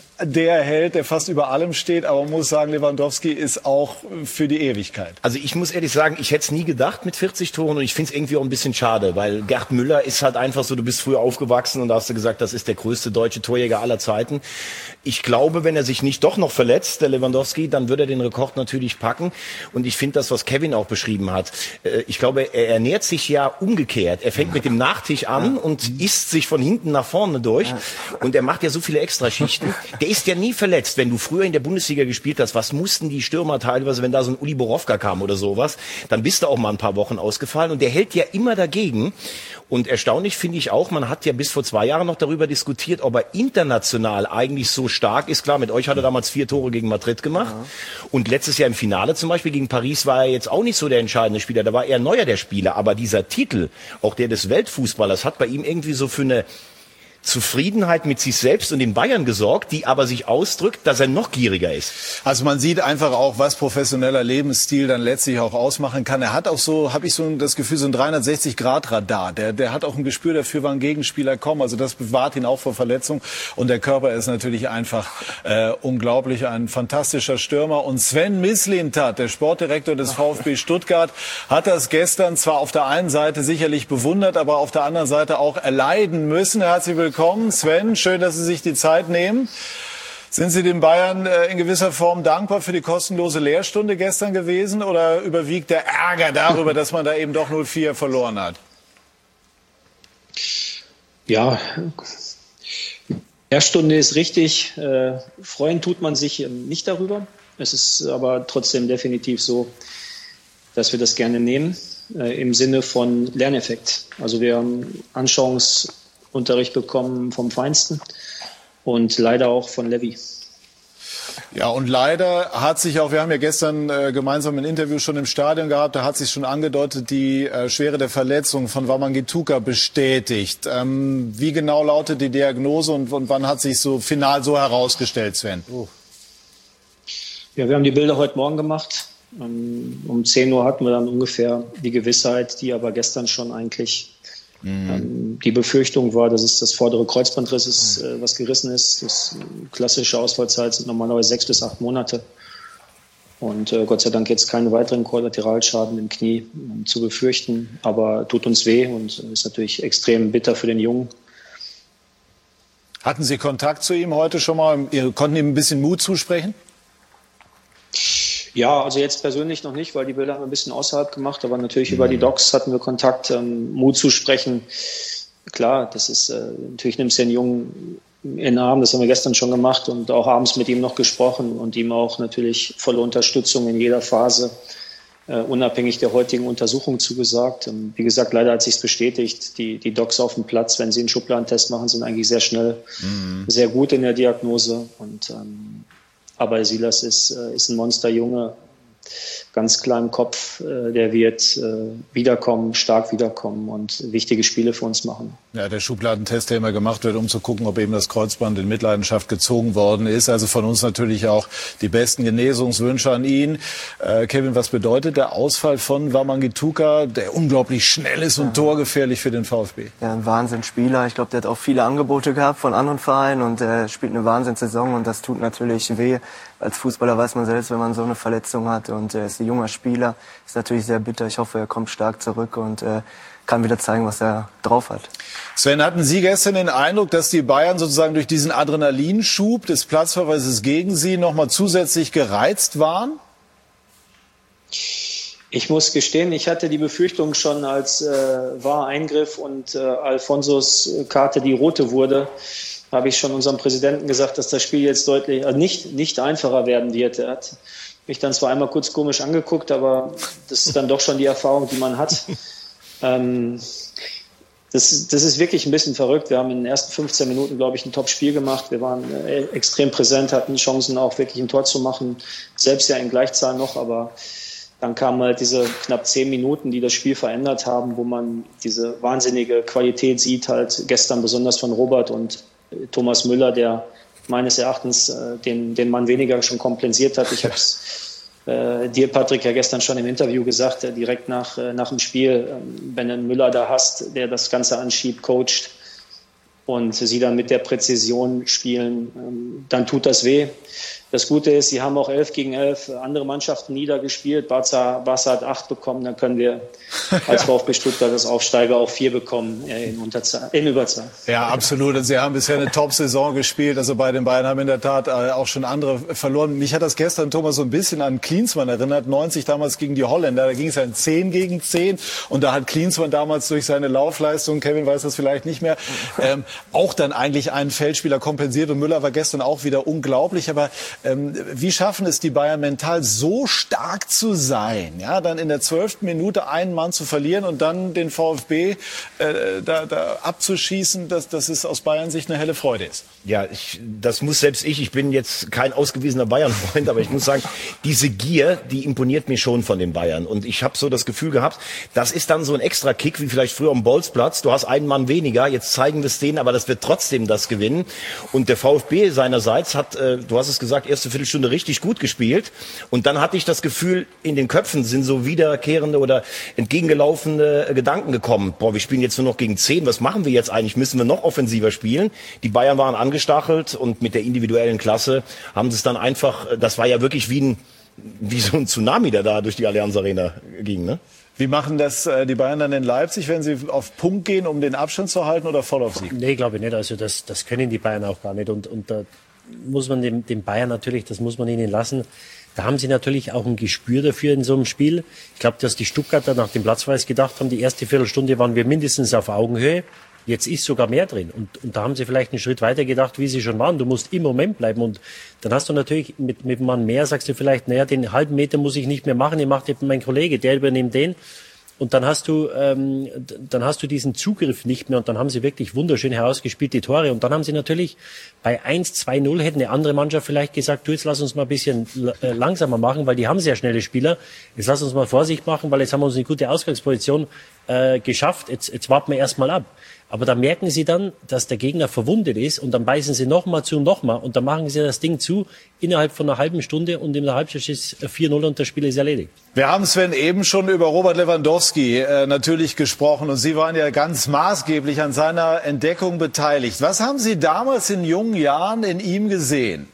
der Held, der fast über allem steht. Aber man muss sagen, Lewandowski ist auch für die Ewigkeit. Also ich muss ehrlich sagen, ich hätte es nie gedacht mit vierzig Toren, und ich finde es irgendwie auch ein bisschen schade, weil Gerd Müller ist halt einfach so, du bist früher aufgewachsen und da hast du gesagt, das ist der größte deutsche Torjäger aller Zeiten. Ich glaube, wenn er sich nicht doch noch verletzt, der Lewandowski, dann würde er den Rekord natürlich packen. Und ich finde das, was Kevin auch beschrieben hat, ich glaube, er ernährt sich ja umgekehrt. Er fängt mit dem Nachtisch an und isst sich von hinten nach vorne durch. Und er macht ja so viele Extraschichten. Der ist ja nie verletzt. Wenn du früher in der Bundesliga gespielt hast, was mussten die Stürmer teilweise, wenn da so ein Uli Borowka kam oder sowas, dann bist du auch mal ein paar Wochen ausgefallen. Und der hält ja immer dagegen. Und erstaunlich finde ich auch, man hat ja bis vor zwei Jahren noch darüber diskutiert, ob er international eigentlich so stark ist. Klar, mit euch hat er damals vier Tore gegen Madrid gemacht. Ja. Und letztes Jahr im Finale zum Beispiel gegen Paris war er jetzt auch nicht so der entscheidende Spieler. Da war er neuer der Spieler. Aber dieser Titel, auch der des Weltfußballers, hat bei ihm irgendwie so für eine Zufriedenheit mit sich selbst und den Bayern gesorgt, die aber sich ausdrückt, dass er noch gieriger ist. Also man sieht einfach auch, was professioneller Lebensstil dann letztlich auch ausmachen kann. Er hat auch so, habe ich so das Gefühl, so ein dreihundertsechzig Grad Radar. Der, der hat auch ein Gespür dafür, wann Gegenspieler kommen. Also das bewahrt ihn auch vor Verletzung. Und der Körper ist natürlich einfach äh, unglaublich, ein fantastischer Stürmer. Und Sven Mislintat, der Sportdirektor des VfB Stuttgart, hat das gestern zwar auf der einen Seite sicherlich bewundert, aber auf der anderen Seite auch erleiden müssen. Herzlich willkommen. Willkommen, Sven. Schön, dass Sie sich die Zeit nehmen. Sind Sie den Bayern in gewisser Form dankbar für die kostenlose Lehrstunde gestern gewesen, oder überwiegt der Ärger darüber, dass man da eben doch null vier verloren hat? Ja, Stunde ist richtig. Äh, freuen tut man sich nicht darüber. Es ist aber trotzdem definitiv so, dass wir das gerne nehmen, äh, im Sinne von Lerneffekt. Also wir haben Anschauungsunterricht bekommen vom Feinsten und leider auch von Levi. Ja, und leider hat sich auch, wir haben ja gestern äh, gemeinsam ein Interview schon im Stadion gehabt, da hat sich schon angedeutet, die äh, Schwere der Verletzung von Wamangituka bestätigt. Ähm, wie genau lautet die Diagnose und, und wann hat sich so final so herausgestellt, Sven? Oh. Ja, wir haben die Bilder heute Morgen gemacht. Um, um zehn Uhr hatten wir dann ungefähr die Gewissheit, die aber gestern schon eigentlich Mhm. Ähm, die Befürchtung war, dass es das vordere Kreuzbandriss ist, äh, was gerissen ist. Das klassische Ausfallzeit sind normalerweise sechs bis acht Monate. Und äh, Gott sei Dank jetzt keine weiteren Kollateralschaden im Knie äh, zu befürchten. Aber tut uns weh und ist natürlich extrem bitter für den Jungen. Hatten Sie Kontakt zu ihm heute schon mal? Ihr konnten ihm ein bisschen Mut zusprechen? Ja, also jetzt persönlich noch nicht, weil die Bilder haben wir ein bisschen außerhalb gemacht, aber natürlich mhm. über die Docs hatten wir Kontakt, ähm, Mut zu sprechen. Klar, das ist, äh, natürlich nimmst du den Jungen in den Arm, das haben wir gestern schon gemacht und auch abends mit ihm noch gesprochen und ihm auch natürlich volle Unterstützung in jeder Phase, äh, unabhängig der heutigen Untersuchung zugesagt. Ähm, wie gesagt, leider hat sich's bestätigt, die, die Docs auf dem Platz, wenn sie einen Schubladentest machen, sind eigentlich sehr schnell, mhm. sehr gut in der Diagnose und ähm, aber Silas ist, ist ein Monsterjunge, ganz klar im Kopf. Der wird wiederkommen, stark wiederkommen und wichtige Spiele für uns machen. Ja, der Schubladentest, der immer gemacht wird, um zu gucken, ob eben das Kreuzband in Mitleidenschaft gezogen worden ist. Also von uns natürlich auch die besten Genesungswünsche an ihn. Äh, Kevin, was bedeutet der Ausfall von Wamangituka, der unglaublich schnell ist und ja. torgefährlich für den VfB? Ja, ein Wahnsinnsspieler. Ich glaube, der hat auch viele Angebote gehabt von anderen Vereinen und er spielt eine Wahnsinnssaison und das tut natürlich weh. Als Fußballer weiß man selbst, wenn man so eine Verletzung hat und er ist ein junger Spieler, ist natürlich sehr bitter. Ich hoffe, er kommt stark zurück und äh, kann wieder zeigen, was er drauf hat. Sven, hatten Sie gestern den Eindruck, dass die Bayern sozusagen durch diesen Adrenalinschub des Platzverweises gegen Sie noch mal zusätzlich gereizt waren? Ich muss gestehen, ich hatte die Befürchtung schon, als äh, war Eingriff und äh, Alfonsos Karte die rote wurde, habe ich schon unserem Präsidenten gesagt, dass das Spiel jetzt deutlich also nicht, nicht einfacher werden wird. Er hat mich dann zwar einmal kurz komisch angeguckt, aber das ist dann doch schon die Erfahrung, die man hat. ähm, das, das ist wirklich ein bisschen verrückt. Wir haben in den ersten fünfzehn Minuten, glaube ich, ein Top-Spiel gemacht. Wir waren äh, extrem präsent, hatten Chancen auch wirklich ein Tor zu machen. Selbst ja in Gleichzahl noch, aber dann kamen halt diese knapp zehn Minuten, die das Spiel verändert haben, wo man diese wahnsinnige Qualität sieht, halt gestern besonders von Robert und Thomas Müller, der meines Erachtens äh, den, den Mann weniger schon kompensiert hat. Ich habe es äh, dir, Patrick, ja gestern schon im Interview gesagt, äh, direkt nach, äh, nach dem Spiel, äh, wenn du einen Müller da hast, der das Ganze anschiebt, coacht und sie dann mit der Präzision spielen, äh, dann tut das weh. Das Gute ist, sie haben auch elf gegen elf andere Mannschaften niedergespielt. Barca, Barca hat acht bekommen, dann können wir als VfB Stuttgart als Aufsteiger auch vier bekommen in, Unterzahl, in Überzahl. Ja, absolut. Und sie haben bisher eine Top-Saison gespielt. Also bei den Bayern haben in der Tat auch schon andere verloren. Mich hat das gestern, Thomas, so ein bisschen an Klinsmann erinnert. neunzig damals gegen die Holländer. Da ging es ja in zehn gegen zehn. Und da hat Klinsmann damals durch seine Laufleistung, Kevin weiß das vielleicht nicht mehr, ähm, auch dann eigentlich einen Feldspieler kompensiert. Und Müller war gestern auch wieder unglaublich. Aber Ähm, wie schaffen es die Bayern mental so stark zu sein, ja, dann in der zwölften Minute einen Mann zu verlieren und dann den VfB äh, da, da abzuschießen, dass, dass es aus Bayern Sicht eine helle Freude ist? Ja, ich, das muss selbst ich, ich bin jetzt kein ausgewiesener Bayern-Freund, aber ich muss sagen, diese Gier, die imponiert mir schon von den Bayern. Und ich habe so das Gefühl gehabt, das ist dann so ein extra Kick, wie vielleicht früher am Bolzplatz. Du hast einen Mann weniger, jetzt zeigen wir es denen, aber das wird trotzdem das gewinnen. Und der VfB seinerseits hat, äh, du hast es gesagt, erste Viertelstunde richtig gut gespielt. Und dann hatte ich das Gefühl, in den Köpfen sind so wiederkehrende oder entgegengelaufene Gedanken gekommen. Boah, wir spielen jetzt nur noch gegen zehn. Was machen wir jetzt eigentlich? Müssen wir noch offensiver spielen? Die Bayern waren angestachelt und mit der individuellen Klasse haben sie es dann einfach, das war ja wirklich wie ein, wie so ein Tsunami, der da durch die Allianz Arena ging, ne? Wie machen das äh, die Bayern dann in Leipzig, wenn sie auf Punkt gehen, um den Abstand zu halten oder voll auf Sieg? Nee, glaube ich nicht. Also das, das können die Bayern auch gar nicht. Und, und da muss man dem, dem Bayern natürlich, das muss man ihnen lassen. Da haben sie natürlich auch ein Gespür dafür in so einem Spiel. Ich glaube, dass die Stuttgarter nach dem Platzverweis gedacht haben, die erste Viertelstunde waren wir mindestens auf Augenhöhe. Jetzt ist sogar mehr drin. Und, und da haben sie vielleicht einen Schritt weiter gedacht, wie sie schon waren. Du musst im Moment bleiben. Und dann hast du natürlich mit, mit einem Mann mehr, sagst du vielleicht, naja, den halben Meter muss ich nicht mehr machen, den macht eben mein Kollege, der übernimmt den. Und dann hast du, ähm, dann hast du diesen Zugriff nicht mehr. Und dann haben sie wirklich wunderschön herausgespielt, die Tore. Und dann haben sie natürlich bei eins zwei null hätte eine andere Mannschaft vielleicht gesagt, du, jetzt lass uns mal ein bisschen äh, langsamer machen, weil die haben sehr schnelle Spieler. Jetzt lass uns mal Vorsicht machen, weil jetzt haben wir uns eine gute Ausgangsposition äh, geschafft. Jetzt, jetzt warten wir erst mal ab. Aber da merken sie dann, dass der Gegner verwundet ist und dann beißen sie nochmal zu, nochmal und dann machen sie das Ding zu innerhalb von einer halben Stunde und in der Halbzeit ist vier null und das Spiel ist erledigt. Wir haben, Sven, eben schon über Robert Lewandowski äh, natürlich gesprochen und Sie waren ja ganz maßgeblich an seiner Entdeckung beteiligt. Was haben Sie damals in jungen Jahren in ihm gesehen?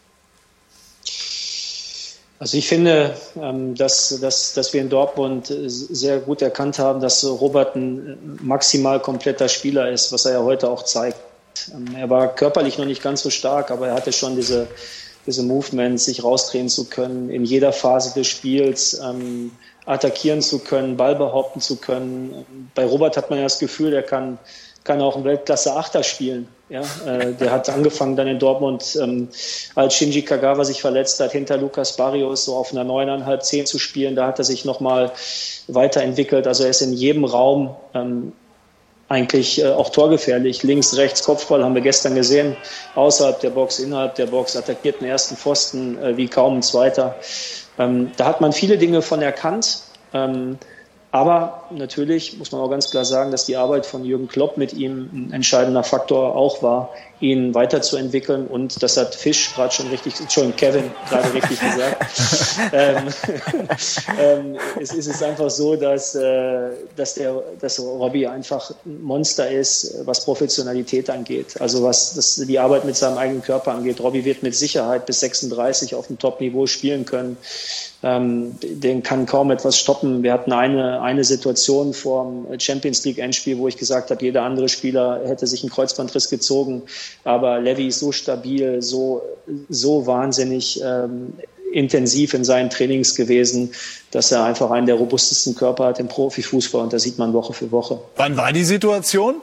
Also ich finde, dass, dass, dass wir in Dortmund sehr gut erkannt haben, dass Robert ein maximal kompletter Spieler ist, was er ja heute auch zeigt. Er war körperlich noch nicht ganz so stark, aber er hatte schon diese, diese Movements, sich rausdrehen zu können, in jeder Phase des Spiels ähm, attackieren zu können, Ball behaupten zu können. Bei Robert hat man ja das Gefühl, er kann, kann auch ein Weltklasse-Achter spielen. Ja, äh, der hat angefangen dann in Dortmund, ähm, als Shinji Kagawa sich verletzt hat, hinter Lucas Barrios so auf einer neuneinhalb, zehn zu spielen. Da hat er sich nochmal weiterentwickelt. Also er ist in jedem Raum ähm, eigentlich äh, auch torgefährlich. Links, rechts, Kopfball haben wir gestern gesehen. Außerhalb der Box, innerhalb der Box, attackiert den ersten Pfosten äh, wie kaum ein zweiter. Ähm, da hat man viele Dinge von erkannt. Ähm, Aber natürlich muss man auch ganz klar sagen, dass die Arbeit von Jürgen Klopp mit ihm ein entscheidender Faktor auch war, ihn weiterzuentwickeln. Und das hat Fisch gerade schon richtig, Entschuldigung, Kevin gerade richtig gesagt. ähm, ähm, es ist es einfach so, dass, äh, dass, der, dass Robbie einfach ein Monster ist, was Professionalität angeht. Also was das, die Arbeit mit seinem eigenen Körper angeht. Robbie wird mit Sicherheit bis sechsunddreißig auf dem Top-Niveau spielen können. Ähm, den kann kaum etwas stoppen. Wir hatten eine, eine Situation vor dem Champions League Endspiel, wo ich gesagt habe, jeder andere Spieler hätte sich einen Kreuzbandriss gezogen. Aber Levy ist so stabil, so, so wahnsinnig ähm, intensiv in seinen Trainings gewesen, dass er einfach einen der robustesten Körper hat im Profifußball. Und das sieht man Woche für Woche. Wann war die Situation?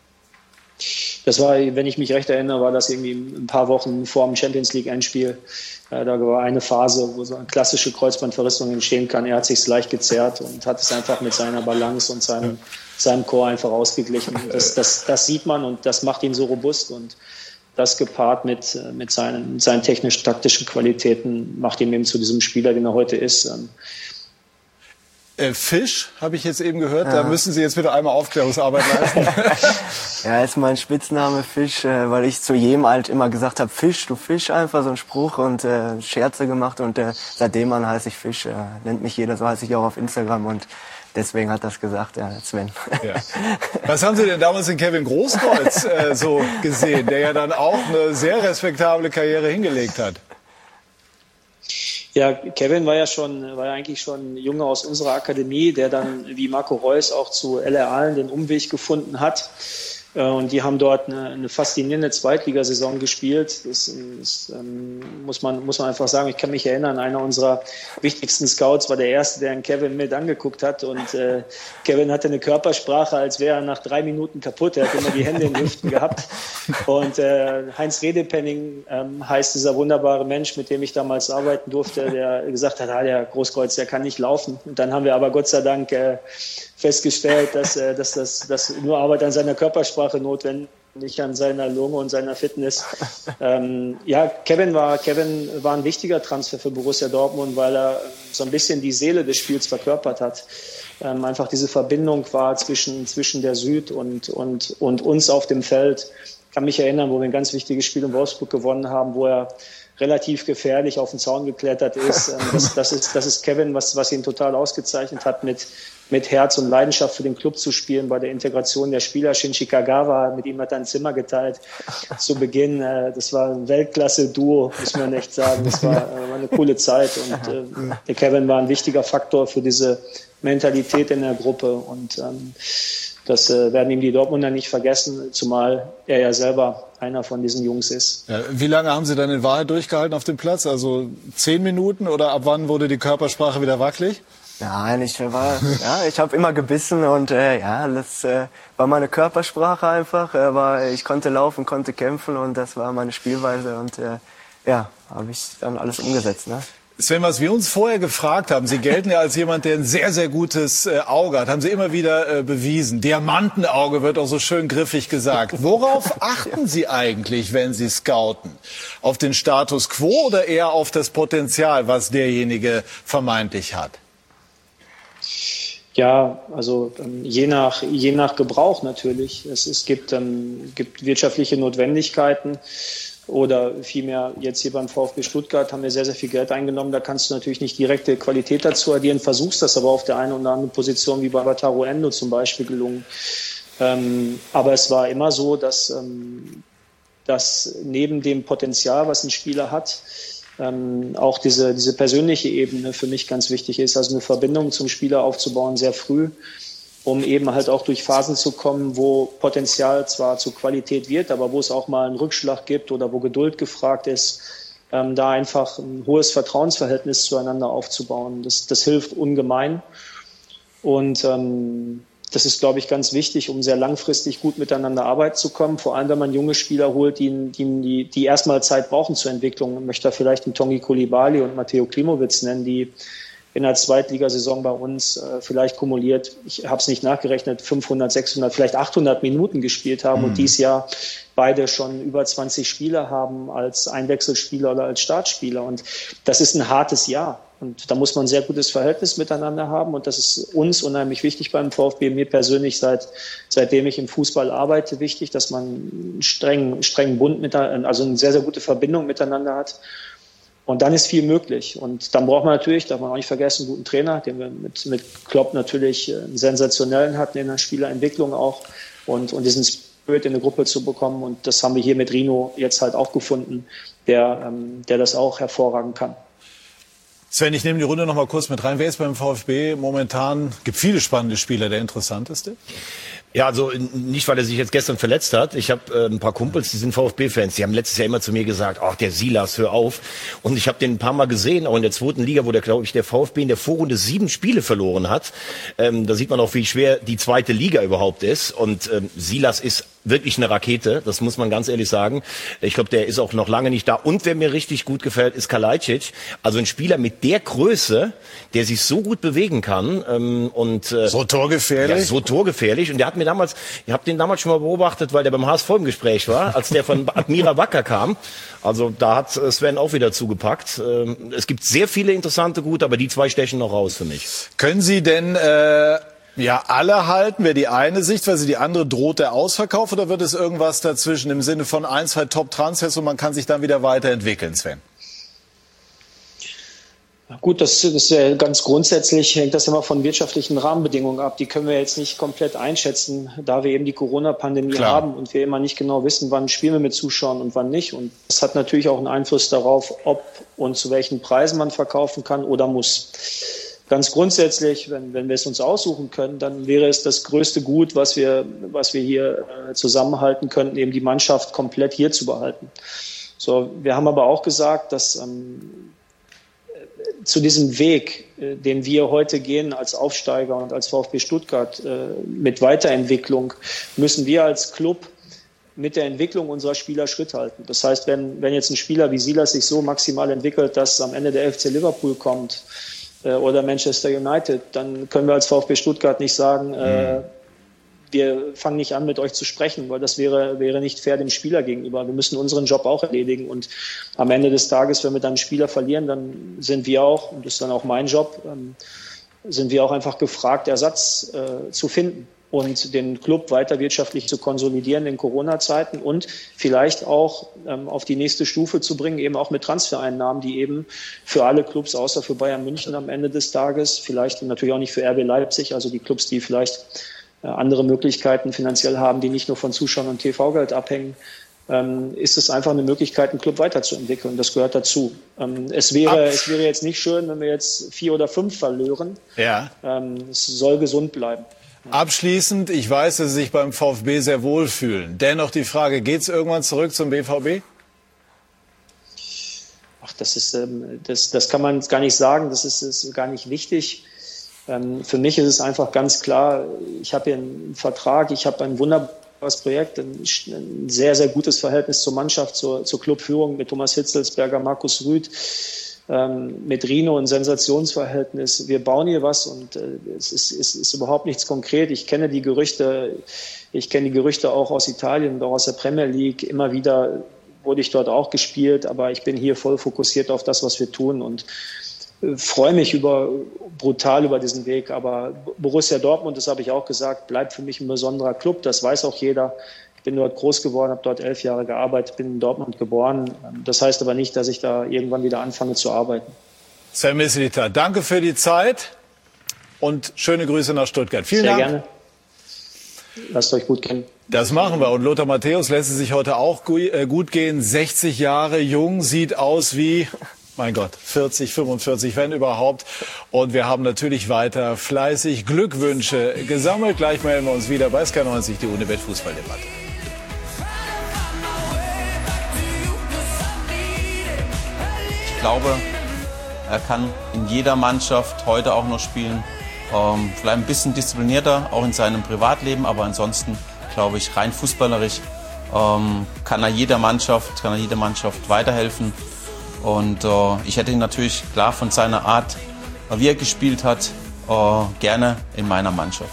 Das war, wenn ich mich recht erinnere, war das irgendwie ein paar Wochen vor dem Champions League Endspiel. Da war eine Phase, wo so eine klassische Kreuzbandverrissung entstehen kann. Er hat sich leicht gezerrt und hat es einfach mit seiner Balance und seinem, seinem Core einfach ausgeglichen. Das, das, das sieht man und das macht ihn so robust. Und das gepaart mit, mit seinen, seinen technisch-taktischen Qualitäten macht ihn eben zu diesem Spieler, den er heute ist. Äh, Fisch, habe ich jetzt eben gehört. Ja. Da müssen Sie jetzt bitte einmal Aufklärungsarbeit leisten. Ja, ist mein Spitzname Fisch, äh, weil ich zu jedem halt immer gesagt habe, Fisch, du Fisch, einfach so ein Spruch und äh, Scherze gemacht. Und äh, seitdem an heiße ich Fisch, äh, nennt mich jeder, so heiße ich auch auf Instagram. Und deswegen hat das gesagt, ja, Sven. Ja. Was haben Sie denn damals in Kevin Großkreuz äh, so gesehen, der ja dann auch eine sehr respektable Karriere hingelegt hat? Ja, Kevin war ja schon, war ja eigentlich schon ein Junge aus unserer Akademie, der dann wie Marco Reus auch zu L R Aalen den Umweg gefunden hat. Und die haben dort eine, eine faszinierende Zweitligasaison gespielt. Das, das ähm, muss man, muss man einfach sagen. Ich kann mich erinnern, einer unserer wichtigsten Scouts war der Erste, der einen Kevin mit angeguckt hat. Und äh, Kevin hatte eine Körpersprache, als wäre er nach drei Minuten kaputt. Er hat immer die Hände in den Hüften gehabt. Und äh, Heinz Redepenning ähm, heißt dieser wunderbare Mensch, mit dem ich damals arbeiten durfte, der gesagt hat, ah, der Großkreuz, der kann nicht laufen. Und dann haben wir aber Gott sei Dank äh, festgestellt, dass, äh, dass, das, dass nur Arbeit an seiner Körpersprache notwendig, nicht an seiner Lunge und seiner Fitness. Ähm, ja, Kevin war, Kevin war ein wichtiger Transfer für Borussia Dortmund, weil er so ein bisschen die Seele des Spiels verkörpert hat. Ähm, einfach diese Verbindung war zwischen, zwischen der Süd und, und, und uns auf dem Feld. Ich kann mich erinnern, wo wir ein ganz wichtiges Spiel in Wolfsburg gewonnen haben, wo er relativ gefährlich auf den Zaun geklettert ist. Ähm, das, das ist, das ist Kevin, was, was ihn total ausgezeichnet hat, mit mit Herz und Leidenschaft für den Club zu spielen, bei der Integration der Spieler. Shinji Kagawa, mit ihm hat er ein Zimmer geteilt zu Beginn. Das war ein Weltklasse-Duo, muss man echt sagen. Das war, war eine coole Zeit und äh, der Kevin war ein wichtiger Faktor für diese Mentalität in der Gruppe und ähm, das äh, werden ihm die Dortmunder nicht vergessen, zumal er ja selber einer von diesen Jungs ist. Ja, wie lange haben Sie dann in Wahrheit durchgehalten auf dem Platz? Also zehn Minuten oder ab wann wurde die Körpersprache wieder wackelig? Nein, ich war, ja, ich habe immer gebissen und äh, ja, das äh, war meine Körpersprache einfach. Aber ich konnte laufen, konnte kämpfen und das war meine Spielweise und äh, ja, habe ich dann alles umgesetzt. Ne? Sven, was wir uns vorher gefragt haben, Sie gelten ja als jemand, der ein sehr, sehr gutes äh, Auge hat, haben Sie immer wieder äh, bewiesen. Diamantenauge wird auch so schön griffig gesagt. Worauf achten Sie eigentlich, wenn Sie scouten? Auf den Status quo oder eher auf das Potenzial, was derjenige vermeintlich hat? Ja, also ähm, je nach je nach Gebrauch natürlich. Es, es gibt ähm, gibt wirtschaftliche Notwendigkeiten oder vielmehr jetzt hier beim VfB Stuttgart haben wir sehr sehr viel Geld eingenommen. Da kannst du natürlich nicht direkte Qualität dazu addieren, versuchst das aber auf der einen oder anderen Position wie bei Wataru Endo zum Beispiel gelungen. Ähm, aber es war immer so, dass ähm, dass neben dem Potenzial, was ein Spieler hat, Ähm, auch diese, diese persönliche Ebene für mich ganz wichtig ist, also eine Verbindung zum Spieler aufzubauen sehr früh, um eben halt auch durch Phasen zu kommen, wo Potenzial zwar zu Qualität wird, aber wo es auch mal einen Rückschlag gibt oder wo Geduld gefragt ist, ähm, da einfach ein hohes Vertrauensverhältnis zueinander aufzubauen. Das, das hilft ungemein und ähm, das ist, glaube ich, ganz wichtig, um sehr langfristig gut miteinander arbeiten zu kommen. Vor allem, wenn man junge Spieler holt, die, die, die erstmal Zeit brauchen zur Entwicklung. Ich möchte da vielleicht einen Tongi Coulibaly und Matteo Klimowitz nennen, die in der Zweitligasaison bei uns äh, vielleicht kumuliert, ich habe es nicht nachgerechnet, fünfhundert, sechshundert, vielleicht achthundert Minuten gespielt haben mhm. und dieses Jahr beide schon über zwanzig Spiele haben als Einwechselspieler oder als Startspieler. Und das ist ein hartes Jahr. Und da muss man ein sehr gutes Verhältnis miteinander haben. Und das ist uns unheimlich wichtig beim VfB, mir persönlich, seit, seitdem ich im Fußball arbeite, wichtig, dass man einen strengen, strengen Bund, mit, also eine sehr, sehr gute Verbindung miteinander hat. Und dann ist viel möglich. Und dann braucht man natürlich, darf man auch nicht vergessen, einen guten Trainer, den wir mit, mit Klopp natürlich einen sensationellen hatten in der Spielerentwicklung auch. Und, und diesen Spirit in eine Gruppe zu bekommen. Und das haben wir hier mit Rino jetzt halt auch gefunden, der, ähm, der das auch hervorragend kann. Sven, ich nehme die Runde noch mal kurz mit rein. Wer ist beim VfB momentan, gibt viele spannende Spieler, der interessanteste? Ja, also nicht, weil er sich jetzt gestern verletzt hat. Ich habe äh, ein paar Kumpels, die sind VfB-Fans. Die haben letztes Jahr immer zu mir gesagt, ach, der Silas, hör auf. Und ich habe den ein paar Mal gesehen, auch in der zweiten Liga, wo der, glaube ich, der VfB in der Vorrunde sieben Spiele verloren hat. Ähm, da sieht man auch, wie schwer die zweite Liga überhaupt ist. Und ähm, Silas ist wirklich eine Rakete, das muss man ganz ehrlich sagen. Ich glaube, der ist auch noch lange nicht da. Und wer mir richtig gut gefällt, ist Kalajdzic. Also ein Spieler mit der Größe, der sich so gut bewegen kann. Ähm, und äh, so torgefährlich? Ja, so torgefährlich. Und der hat mir damals, ich habe den damals schon mal beobachtet, weil der beim H S V im Gespräch war, als der von Admira Wacker kam. Also da hat Sven auch wieder zugepackt. Ähm, es gibt sehr viele interessante Gute, aber die zwei stechen noch raus für mich. Können Sie denn äh ja, alle halten, wäre die eine Sichtweise, die andere droht der Ausverkauf oder wird es irgendwas dazwischen im Sinne von ein, zwei Top-Transfers und man kann sich dann wieder weiterentwickeln, Sven? Gut, das, das ist ja ganz grundsätzlich, hängt das immer von wirtschaftlichen Rahmenbedingungen ab. Die können wir jetzt nicht komplett einschätzen, da wir eben die Corona-Pandemie haben und wir immer nicht genau wissen, wann spielen wir mit Zuschauern und wann nicht. Und das hat natürlich auch einen Einfluss darauf, ob und zu welchen Preisen man verkaufen kann oder muss. Ganz grundsätzlich, wenn, wenn wir es uns aussuchen können, dann wäre es das größte Gut, was wir, was wir hier äh, zusammenhalten könnten, eben die Mannschaft komplett hier zu behalten. So, wir haben aber auch gesagt, dass ähm, zu diesem Weg, äh, den wir heute gehen als Aufsteiger und als VfB Stuttgart äh, mit Weiterentwicklung, müssen wir als Club mit der Entwicklung unserer Spieler Schritt halten. Das heißt, wenn, wenn jetzt ein Spieler wie Silas sich so maximal entwickelt, dass am Ende der F C Liverpool kommt, oder Manchester United, dann können wir als VfB Stuttgart nicht sagen, mhm. äh, wir fangen nicht an, mit euch zu sprechen, weil das wäre, wäre nicht fair dem Spieler gegenüber. Wir müssen unseren Job auch erledigen und am Ende des Tages, wenn wir dann einen Spieler verlieren, dann sind wir auch, und das ist dann auch mein Job, ähm, sind wir auch einfach gefragt, Ersatz äh, zu finden und den Club weiter wirtschaftlich zu konsolidieren in Corona-Zeiten und vielleicht auch ähm, auf die nächste Stufe zu bringen, eben auch mit Transfereinnahmen, die eben für alle Clubs, außer für Bayern München am Ende des Tages, vielleicht natürlich auch nicht für R B Leipzig, also die Clubs, die vielleicht äh, andere Möglichkeiten finanziell haben, die nicht nur von Zuschauern und T V-Geld abhängen, ähm, ist es einfach eine Möglichkeit, einen Club weiterzuentwickeln. Das gehört dazu. Ähm, es wäre, es wäre jetzt nicht schön, wenn wir jetzt vier oder fünf verlieren. Ja. Ähm, es soll gesund bleiben. Abschließend, ich weiß, dass Sie sich beim VfB sehr wohl fühlen. Dennoch die Frage, geht es irgendwann zurück zum B V B? Ach, das ist, ähm, das, das kann man gar nicht sagen. Das ist, ist gar nicht wichtig. Ähm, für mich ist es einfach ganz klar, ich habe hier einen Vertrag, ich habe ein wunderbares Projekt, ein, ein sehr, sehr gutes Verhältnis zur Mannschaft, zur, zur Clubführung mit Thomas Hitzelsberger, Markus Rüth, ähm, mit Rino ein Sensationsverhältnis. Wir bauen hier was und äh, es, ist, es ist überhaupt nichts konkret. Ich kenne die Gerüchte, ich kenne die Gerüchte auch aus Italien und auch aus der Premier League. Immer wieder wurde ich dort auch gespielt, aber ich bin hier voll fokussiert auf das, was wir tun und äh, freue mich über, brutal über diesen Weg. Aber Borussia Dortmund, das habe ich auch gesagt, bleibt für mich ein besonderer Club, das weiß auch jeder. Ich bin dort groß geworden, habe dort elf Jahre gearbeitet, bin in Dortmund geboren. Das heißt aber nicht, dass ich da irgendwann wieder anfange zu arbeiten. Sven Mislintat, danke für die Zeit und schöne Grüße nach Stuttgart. Vielen Sehr Dank. gerne. Lasst euch gut kennen. Das machen wir. Und Lothar Matthäus lässt es sich heute auch gut gehen. sechzig Jahre jung, sieht aus wie, mein Gott, vierzig, fünfundvierzig, wenn überhaupt. Und wir haben natürlich weiter fleißig Glückwünsche gesammelt. Gleich melden wir uns wieder bei S K neunzig, die Unibet Fußballdebatte. Ich glaube, er kann in jeder Mannschaft heute auch noch spielen. Ähm, vielleicht ein bisschen disziplinierter, auch in seinem Privatleben, aber ansonsten glaube ich, rein fußballerisch ähm, kann er jeder Mannschaft, kann er jeder Mannschaft weiterhelfen. Und äh, ich hätte ihn natürlich klar von seiner Art, wie er gespielt hat, äh, gerne in meiner Mannschaft.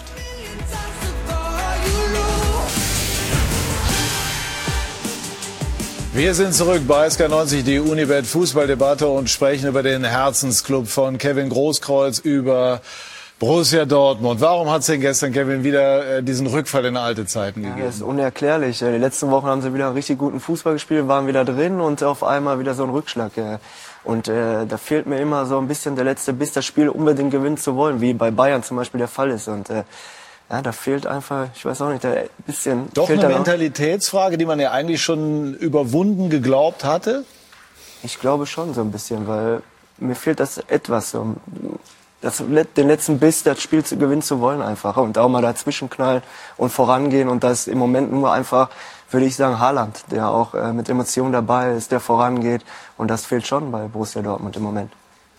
Wir sind zurück bei S K neunzig, die Unibet Fußballdebatte und sprechen über den Herzensclub von Kevin Großkreuz, über Borussia Dortmund. Warum hat es denn gestern, Kevin, wieder äh, diesen Rückfall in alte Zeiten gegeben? Ja, das ist unerklärlich. Die letzten Wochen haben sie wieder richtig guten Fußball gespielt, waren wieder drin und auf einmal wieder so ein Rückschlag. Und äh, da fehlt mir immer so ein bisschen der letzte Biss, das Spiel unbedingt gewinnen zu wollen, wie bei Bayern zum Beispiel der Fall ist. Und äh, ja, da fehlt einfach, ich weiß auch nicht, ein bisschen... Doch fehlt eine dann Mentalitätsfrage, die man ja eigentlich schon überwunden geglaubt hatte? Ich glaube schon so ein bisschen, weil mir fehlt das etwas so. Das, den letzten Biss, das Spiel zu gewinnen zu wollen einfach und auch mal dazwischen knallen und vorangehen und das im Moment nur einfach, würde ich sagen, Haaland, der auch äh, mit Emotionen dabei ist, der vorangeht und das fehlt schon bei Borussia Dortmund im Moment.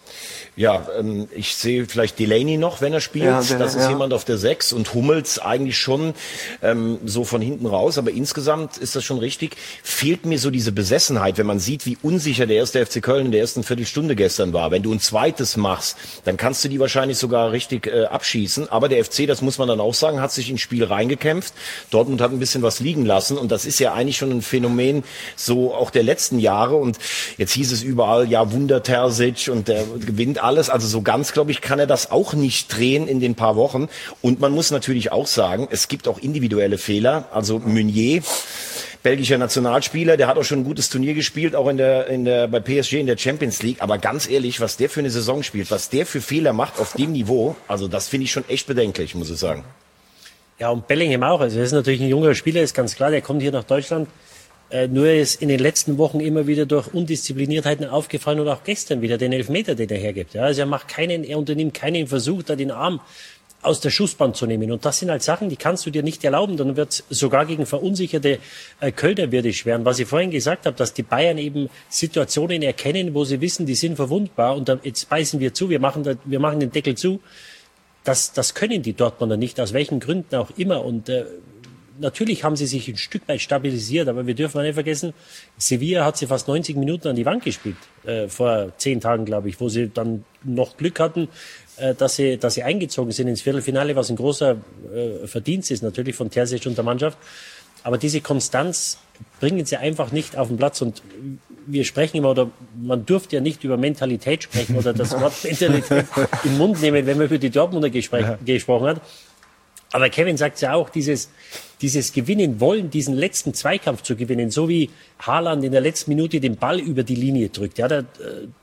Ja, ähm, ich sehe vielleicht Delaney noch, wenn er spielt. Ja, der, das ist ja. jemand auf der sechs und Hummels eigentlich schon ähm, so von hinten raus. Aber insgesamt ist das schon richtig. Fehlt mir so diese Besessenheit, wenn man sieht, wie unsicher der erste F C Köln in der ersten Viertelstunde gestern war. Wenn du ein zweites machst, dann kannst du die wahrscheinlich sogar richtig äh, abschießen. Aber der F C, das muss man dann auch sagen, hat sich ins Spiel reingekämpft. Dortmund hat ein bisschen was liegen lassen. Und das ist ja eigentlich schon ein Phänomen so auch der letzten Jahre. Und jetzt hieß es überall, ja, Wunder Terzic und der gewinnt alles. Also so ganz, glaube ich, kann er das auch nicht drehen in den paar Wochen. Und man muss natürlich auch sagen, es gibt auch individuelle Fehler. Also Meunier, belgischer Nationalspieler, der hat auch schon ein gutes Turnier gespielt, auch in der, in der, bei P S G in der Champions League. Aber ganz ehrlich, was der für eine Saison spielt, was der für Fehler macht auf dem Niveau, also das finde ich schon echt bedenklich, muss ich sagen. Ja, und Bellingham auch. Also, das ist natürlich ein junger Spieler, ist ganz klar, der kommt hier nach Deutschland. Äh, nur ist in den letzten Wochen immer wieder durch Undiszipliniertheiten aufgefallen und auch gestern wieder den Elfmeter, den er hergibt. Ja, also er macht keinen, er unternimmt keinen Versuch, da den Arm aus der Schussbahn zu nehmen. Und das sind halt Sachen, die kannst du dir nicht erlauben. Dann wird sogar gegen verunsicherte äh, Kölner wird es schwer. Und was ich vorhin gesagt habe, dass die Bayern eben Situationen erkennen, wo sie wissen, die sind verwundbar. Und dann, jetzt beißen wir zu, wir machen, da, wir machen den Deckel zu. Das, das können die Dortmunder nicht, aus welchen Gründen auch immer. Und äh, natürlich haben sie sich ein Stück weit stabilisiert, aber wir dürfen nicht vergessen, Sevilla hat sie fast neunzig Minuten an die Wand gespielt, äh, vor zehn Tagen, glaube ich, wo sie dann noch Glück hatten, äh, dass sie, dass sie eingezogen sind ins Viertelfinale, was ein großer äh, Verdienst ist, natürlich von Terzic und der Mannschaft. Aber diese Konstanz bringen sie einfach nicht auf den Platz und wir sprechen immer, oder man dürfte ja nicht über Mentalität sprechen oder das Wort Mentalität im Mund nehmen, wenn man über die Dortmunder gespr- ja. gesprochen hat. Aber Kevin sagt ja auch, dieses, dieses Gewinnen wollen, diesen letzten Zweikampf zu gewinnen, so wie Haaland in der letzten Minute den Ball über die Linie drückt. Ja, da,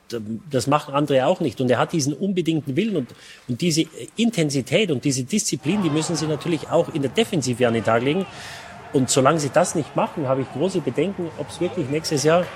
das machen andere auch nicht. Und er hat diesen unbedingten Willen und, und diese Intensität und diese Disziplin, die müssen sie natürlich auch in der Defensive an den Tag legen. Und solange sie das nicht machen, habe ich große Bedenken, ob es wirklich nächstes Jahr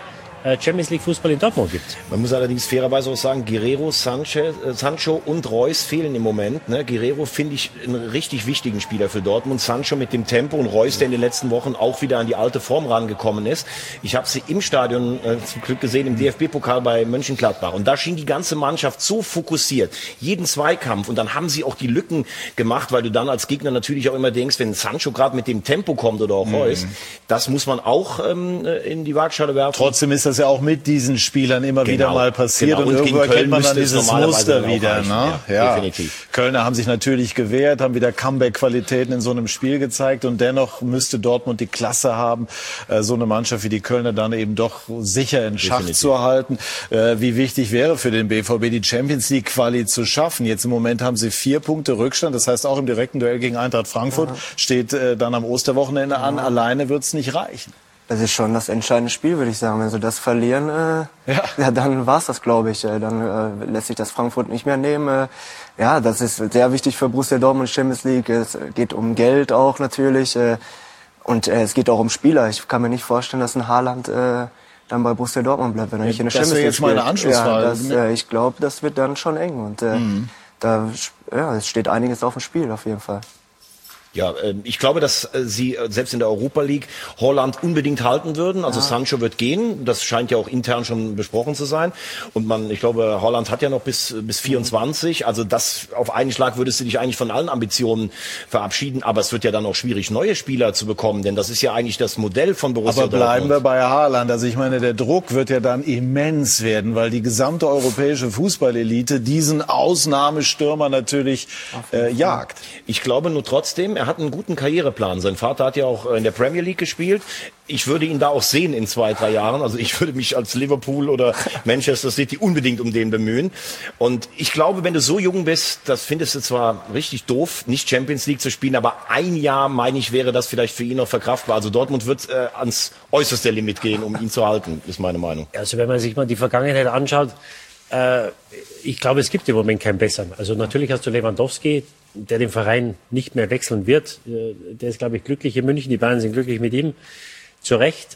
Champions League Fußball in Dortmund gibt. Man muss allerdings fairerweise auch sagen, Guerrero, Sanchez, äh, Sancho und Reus fehlen im Moment. Ne? Guerrero finde ich einen richtig wichtigen Spieler für Dortmund. Sancho mit dem Tempo und Reus, der in den letzten Wochen auch wieder an die alte Form rangekommen ist. Ich habe sie im Stadion äh, zum Glück gesehen, im D F B-Pokal bei Mönchengladbach. Und da schien die ganze Mannschaft so fokussiert. Jeden Zweikampf. Und dann haben sie auch die Lücken gemacht, weil du dann als Gegner natürlich auch immer denkst, wenn Sancho gerade mit dem Tempo kommt oder auch Reus, mhm. das muss man auch ähm, in die Waagschale werfen. Trotzdem ist das ja auch mit diesen Spielern immer genau, wieder mal passiert. Genau. Und, und irgendwo erkennt man dann dieses Muster wieder. Ne? Ja, ja. Definitiv. Kölner haben sich natürlich gewehrt, haben wieder Comeback-Qualitäten in so einem Spiel gezeigt. Und dennoch müsste Dortmund die Klasse haben, äh, so eine Mannschaft wie die Kölner dann eben doch sicher in Schach definitiv. zu halten. Äh, wie wichtig wäre für den B V B, die Champions League-Quali zu schaffen? Jetzt im Moment haben sie vier Punkte Rückstand. Das heißt, auch im direkten Duell gegen Eintracht Frankfurt ja. steht äh, dann am Osterwochenende ja. an. Alleine wird es nicht reichen. Das ist schon das entscheidende Spiel, würde ich sagen. Wenn sie das verlieren, äh, ja. ja, dann war's das, glaube ich. Äh, dann äh, lässt sich das Frankfurt nicht mehr nehmen. Äh, ja, das ist sehr wichtig für Borussia Dortmund Champions League. Es geht um Geld auch natürlich. Äh, und äh, es geht auch um Spieler. Ich kann mir nicht vorstellen, dass ein Haaland äh, dann bei Borussia Dortmund bleibt, wenn er nicht in der Champions League spielt. Das wäre jetzt meine Anschlussfrage. Ja, das, äh, ich glaube, das wird dann schon eng. Und äh, mhm. da ja, es steht einiges auf dem Spiel, auf jeden Fall. Ja, ich glaube, dass sie selbst in der Europa League Haaland unbedingt halten würden. Also ja. Sancho wird gehen. Das scheint ja auch intern schon besprochen zu sein. Und man, ich glaube, Haaland hat ja noch bis bis vierundzwanzig. Also das auf einen Schlag würdest du dich eigentlich von allen Ambitionen verabschieden. Aber es wird ja dann auch schwierig, neue Spieler zu bekommen, denn das ist ja eigentlich das Modell von Borussia Dortmund. Aber bleiben wir bei Haaland. Also ich meine, der Druck wird ja dann immens werden, weil die gesamte europäische Fußballelite diesen Ausnahmestürmer natürlich äh, jagt. Ich glaube nur trotzdem, er hat einen guten Karriereplan. Sein Vater hat ja auch in der Premier League gespielt. Ich würde ihn da auch sehen in zwei, drei Jahren. Also ich würde mich als Liverpool oder Manchester City unbedingt um den bemühen. Und ich glaube, wenn du so jung bist, das findest du zwar richtig doof, nicht Champions League zu spielen, aber ein Jahr, meine ich, wäre das vielleicht für ihn noch verkraftbar. Also Dortmund wird äh, ans äußerste Limit gehen, um ihn zu halten, ist meine Meinung. Also wenn man sich mal die Vergangenheit anschaut, äh, ich glaube, es gibt im Moment keinen besseren. Also natürlich hast du Lewandowski, der den Verein nicht mehr wechseln wird. Der ist, glaube ich, glücklich in München. Die Bayern sind glücklich mit ihm. Zu Recht.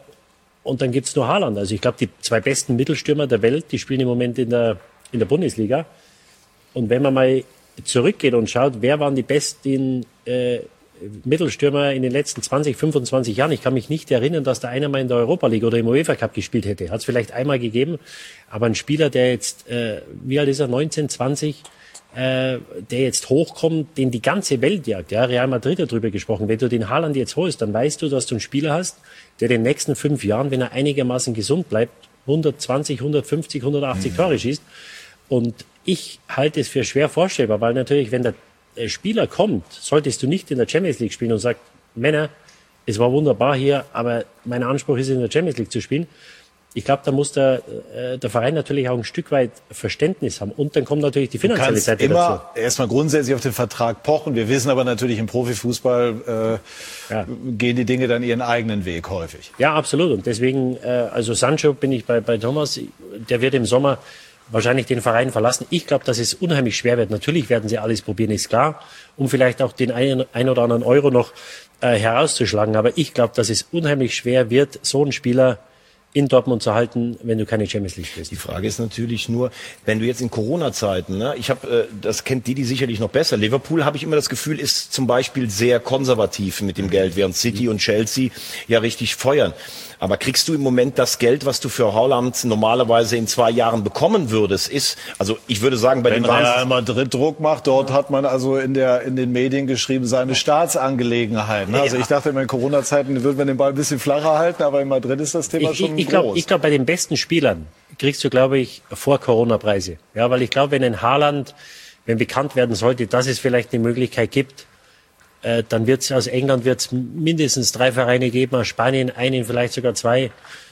Und dann gibt's nur Haaland. Also ich glaube, die zwei besten Mittelstürmer der Welt, die spielen im Moment in der, in der Bundesliga. Und wenn man mal zurückgeht und schaut, wer waren die besten äh, Mittelstürmer in den letzten zwanzig, fünfundzwanzig Jahren? Ich kann mich nicht erinnern, dass da einer mal in der Europa League oder im UEFA Cup gespielt hätte. Hat es vielleicht einmal gegeben. Aber ein Spieler, der jetzt, äh, wie alt ist er, neunzehn, zwanzig, Äh, der jetzt hochkommt, den die ganze Welt jagt. Ja, Real Madrid hat darüber gesprochen. Wenn du den Haaland jetzt holst, dann weißt du, dass du einen Spieler hast, der in den nächsten fünf Jahren, wenn er einigermaßen gesund bleibt, hundertzwanzig, hundertfünfzig, hundertachtzig mhm. Tore schießt. Und ich halte es für schwer vorstellbar, weil natürlich, wenn der Spieler kommt, solltest du nicht in der Champions League spielen und sagst, Männer, es war wunderbar hier, aber mein Anspruch ist, in der Champions League zu spielen. Ich glaube, da muss der, äh, der Verein natürlich auch ein Stück weit Verständnis haben. Und dann kommt natürlich die finanzielle Seite dazu. Du kannst immer erstmal grundsätzlich auf den Vertrag pochen. Wir wissen aber natürlich, im Profifußball äh, ja. gehen die Dinge dann ihren eigenen Weg häufig. Ja, absolut. Und deswegen, äh, also Sancho bin ich bei, bei Thomas, der wird im Sommer wahrscheinlich den Verein verlassen. Ich glaube, dass es unheimlich schwer wird. Natürlich werden sie alles probieren, ist klar, um vielleicht auch den einen, ein oder anderen Euro noch äh, herauszuschlagen. Aber ich glaube, dass es unheimlich schwer wird, so einen Spieler in Dortmund zu halten, wenn du keine Champions League spielst. Die Frage ist natürlich nur, wenn du jetzt in Corona-Zeiten, ne, ich habe, äh, das kennt Didi sicherlich noch besser, Liverpool, habe ich immer das Gefühl, ist zum Beispiel sehr konservativ mit dem Geld, während City und Chelsea ja richtig feuern. Aber kriegst du im Moment das Geld, was du für Haaland normalerweise in zwei Jahren bekommen würdest, ist, also ich würde sagen, bei Wenn den Real Madrid Druck macht, dort hat man also in der in den Medien geschrieben, seine Staatsangelegenheit. Ne? Also ich dachte immer in Corona-Zeiten würden wir den Ball ein bisschen flacher halten, aber in Madrid ist das Thema ich, schon ich, ich groß. Glaub, ich glaube, bei den besten Spielern kriegst du, glaube ich, vor Corona-Preise. Ja, weil ich glaube, wenn ein Haaland, wenn bekannt werden sollte, dass es vielleicht eine Möglichkeit gibt, äh, dann wird es aus England wird's mindestens drei Vereine geben, aus Spanien einen, vielleicht sogar zwei.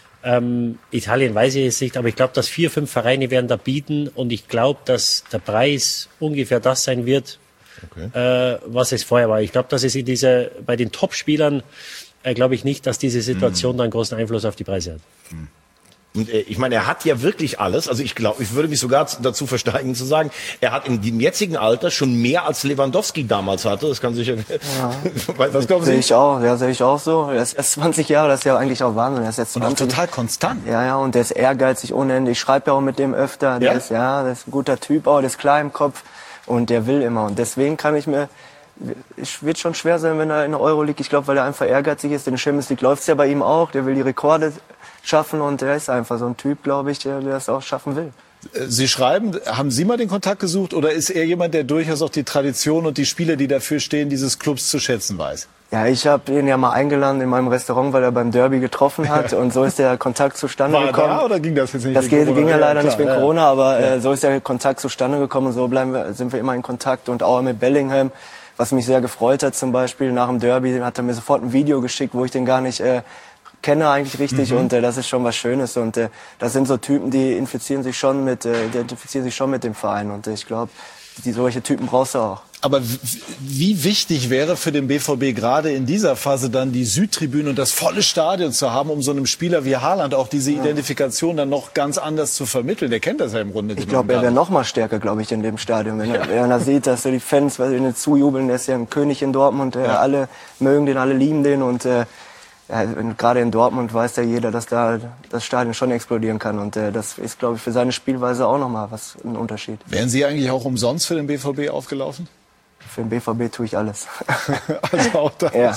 Ähm, Italien weiß ich jetzt nicht, aber ich glaube, dass vier, fünf Vereine werden da bieten und ich glaube, dass der Preis ungefähr das sein wird, okay. äh, was es vorher war. Ich glaube, dass es in dieser, bei den Top-Spielern, äh, glaube ich nicht, dass diese Situation mm. dann großen Einfluss auf die Preise hat. Mm. Und äh, ich meine, er hat ja wirklich alles. Also ich glaube, ich würde mich sogar dazu versteigen zu sagen, er hat in dem jetzigen Alter schon mehr als Lewandowski damals hatte. Das kann sicher. Ja. Was glauben Sie? Sehe ich auch, ja, sehe ich auch so. Er ist erst zwanzig Jahre, das ist ja eigentlich auch Wahnsinn. Er ist jetzt und auch total konstant. Ja, ja, und der ist ehrgeizig ohne Ende. Ich schreibe ja auch mit dem öfter. Der Ja? ist, ja, der ist ein guter Typ auch, der ist klar im Kopf und der will immer. Und deswegen kann ich mir, es wird schon schwer sein, wenn er in der Euroleague, ich glaube, weil er einfach ehrgeizig ist. In der Champions League läuft's ja bei ihm auch. Der will die Rekorde schaffen und er ist einfach so ein Typ, glaube ich, der, der das auch schaffen will. Sie schreiben, haben Sie mal den Kontakt gesucht oder ist er jemand, der durchaus auch die Tradition und die Spieler, die dafür stehen, dieses Clubs zu schätzen weiß? Ja, ich habe ihn ja mal eingeladen in meinem Restaurant, weil er beim Derby getroffen hat und so ist der Kontakt zustande War er gekommen. Da, oder ging das jetzt nicht? Das ging, ging ja leider klar, nicht wegen ja. Corona, aber Ja. äh, so ist der Kontakt zustande gekommen und so bleiben wir, sind wir immer in Kontakt und auch mit Bellingham, was mich sehr gefreut hat zum Beispiel. Nach dem Derby hat er mir sofort ein Video geschickt, wo ich den gar nicht äh, kenne eigentlich richtig mhm. und äh, das ist schon was Schönes und äh, das sind so Typen, die infizieren sich schon mit, äh, die infizieren sich schon mit dem Verein und äh, ich glaube, die solche Typen brauchst du auch. Aber wie wichtig wäre für den B V B gerade in dieser Phase dann die Südtribüne und das volle Stadion zu haben, um so einem Spieler wie Haaland auch diese Identifikation dann noch ganz anders zu vermitteln? Der kennt das ja im Grunde. Ich glaube, er wäre noch mal stärker, glaube ich, in dem Stadion. Wenn er, wenn er sieht, dass so die Fans, weil ihnen zujubeln, der ist ja ein König in Dortmund, äh, ja. alle mögen den, alle lieben den und äh, ja, gerade in Dortmund weiß ja jeder, dass da das Stadion schon explodieren kann und äh, das ist, glaube ich, für seine Spielweise auch noch mal was ein Unterschied. Wären Sie eigentlich auch umsonst für den B V B aufgelaufen? Für den B V B tue ich alles. Also auch das. Ja.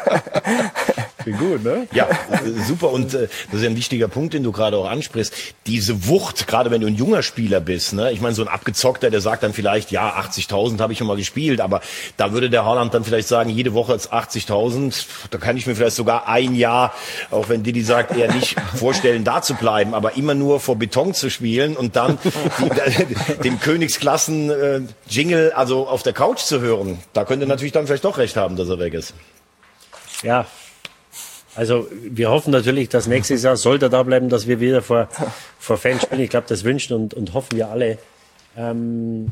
Wie gut, ne? Ja, super. Und äh, das ist ja ein wichtiger Punkt, den du gerade auch ansprichst. Diese Wucht, gerade wenn du ein junger Spieler bist, ne? Ich meine, so ein Abgezockter, der sagt dann vielleicht, ja, achtzigtausend habe ich schon mal gespielt, aber da würde der Haaland dann vielleicht sagen, jede Woche jetzt achtzigtausend, da kann ich mir vielleicht sogar ein Jahr, auch wenn Didi sagt, eher nicht vorstellen, da zu bleiben, aber immer nur vor Beton zu spielen und dann die, den Königsklassen-Jingle äh, also auf der Couch zu hören. Da könnte natürlich dann vielleicht doch recht haben, dass er weg ist. Ja, also wir hoffen natürlich, dass nächstes Jahr sollte er da bleiben, dass wir wieder vor, vor Fans spielen. Ich glaube, das wünschen und, und hoffen wir alle. Ähm,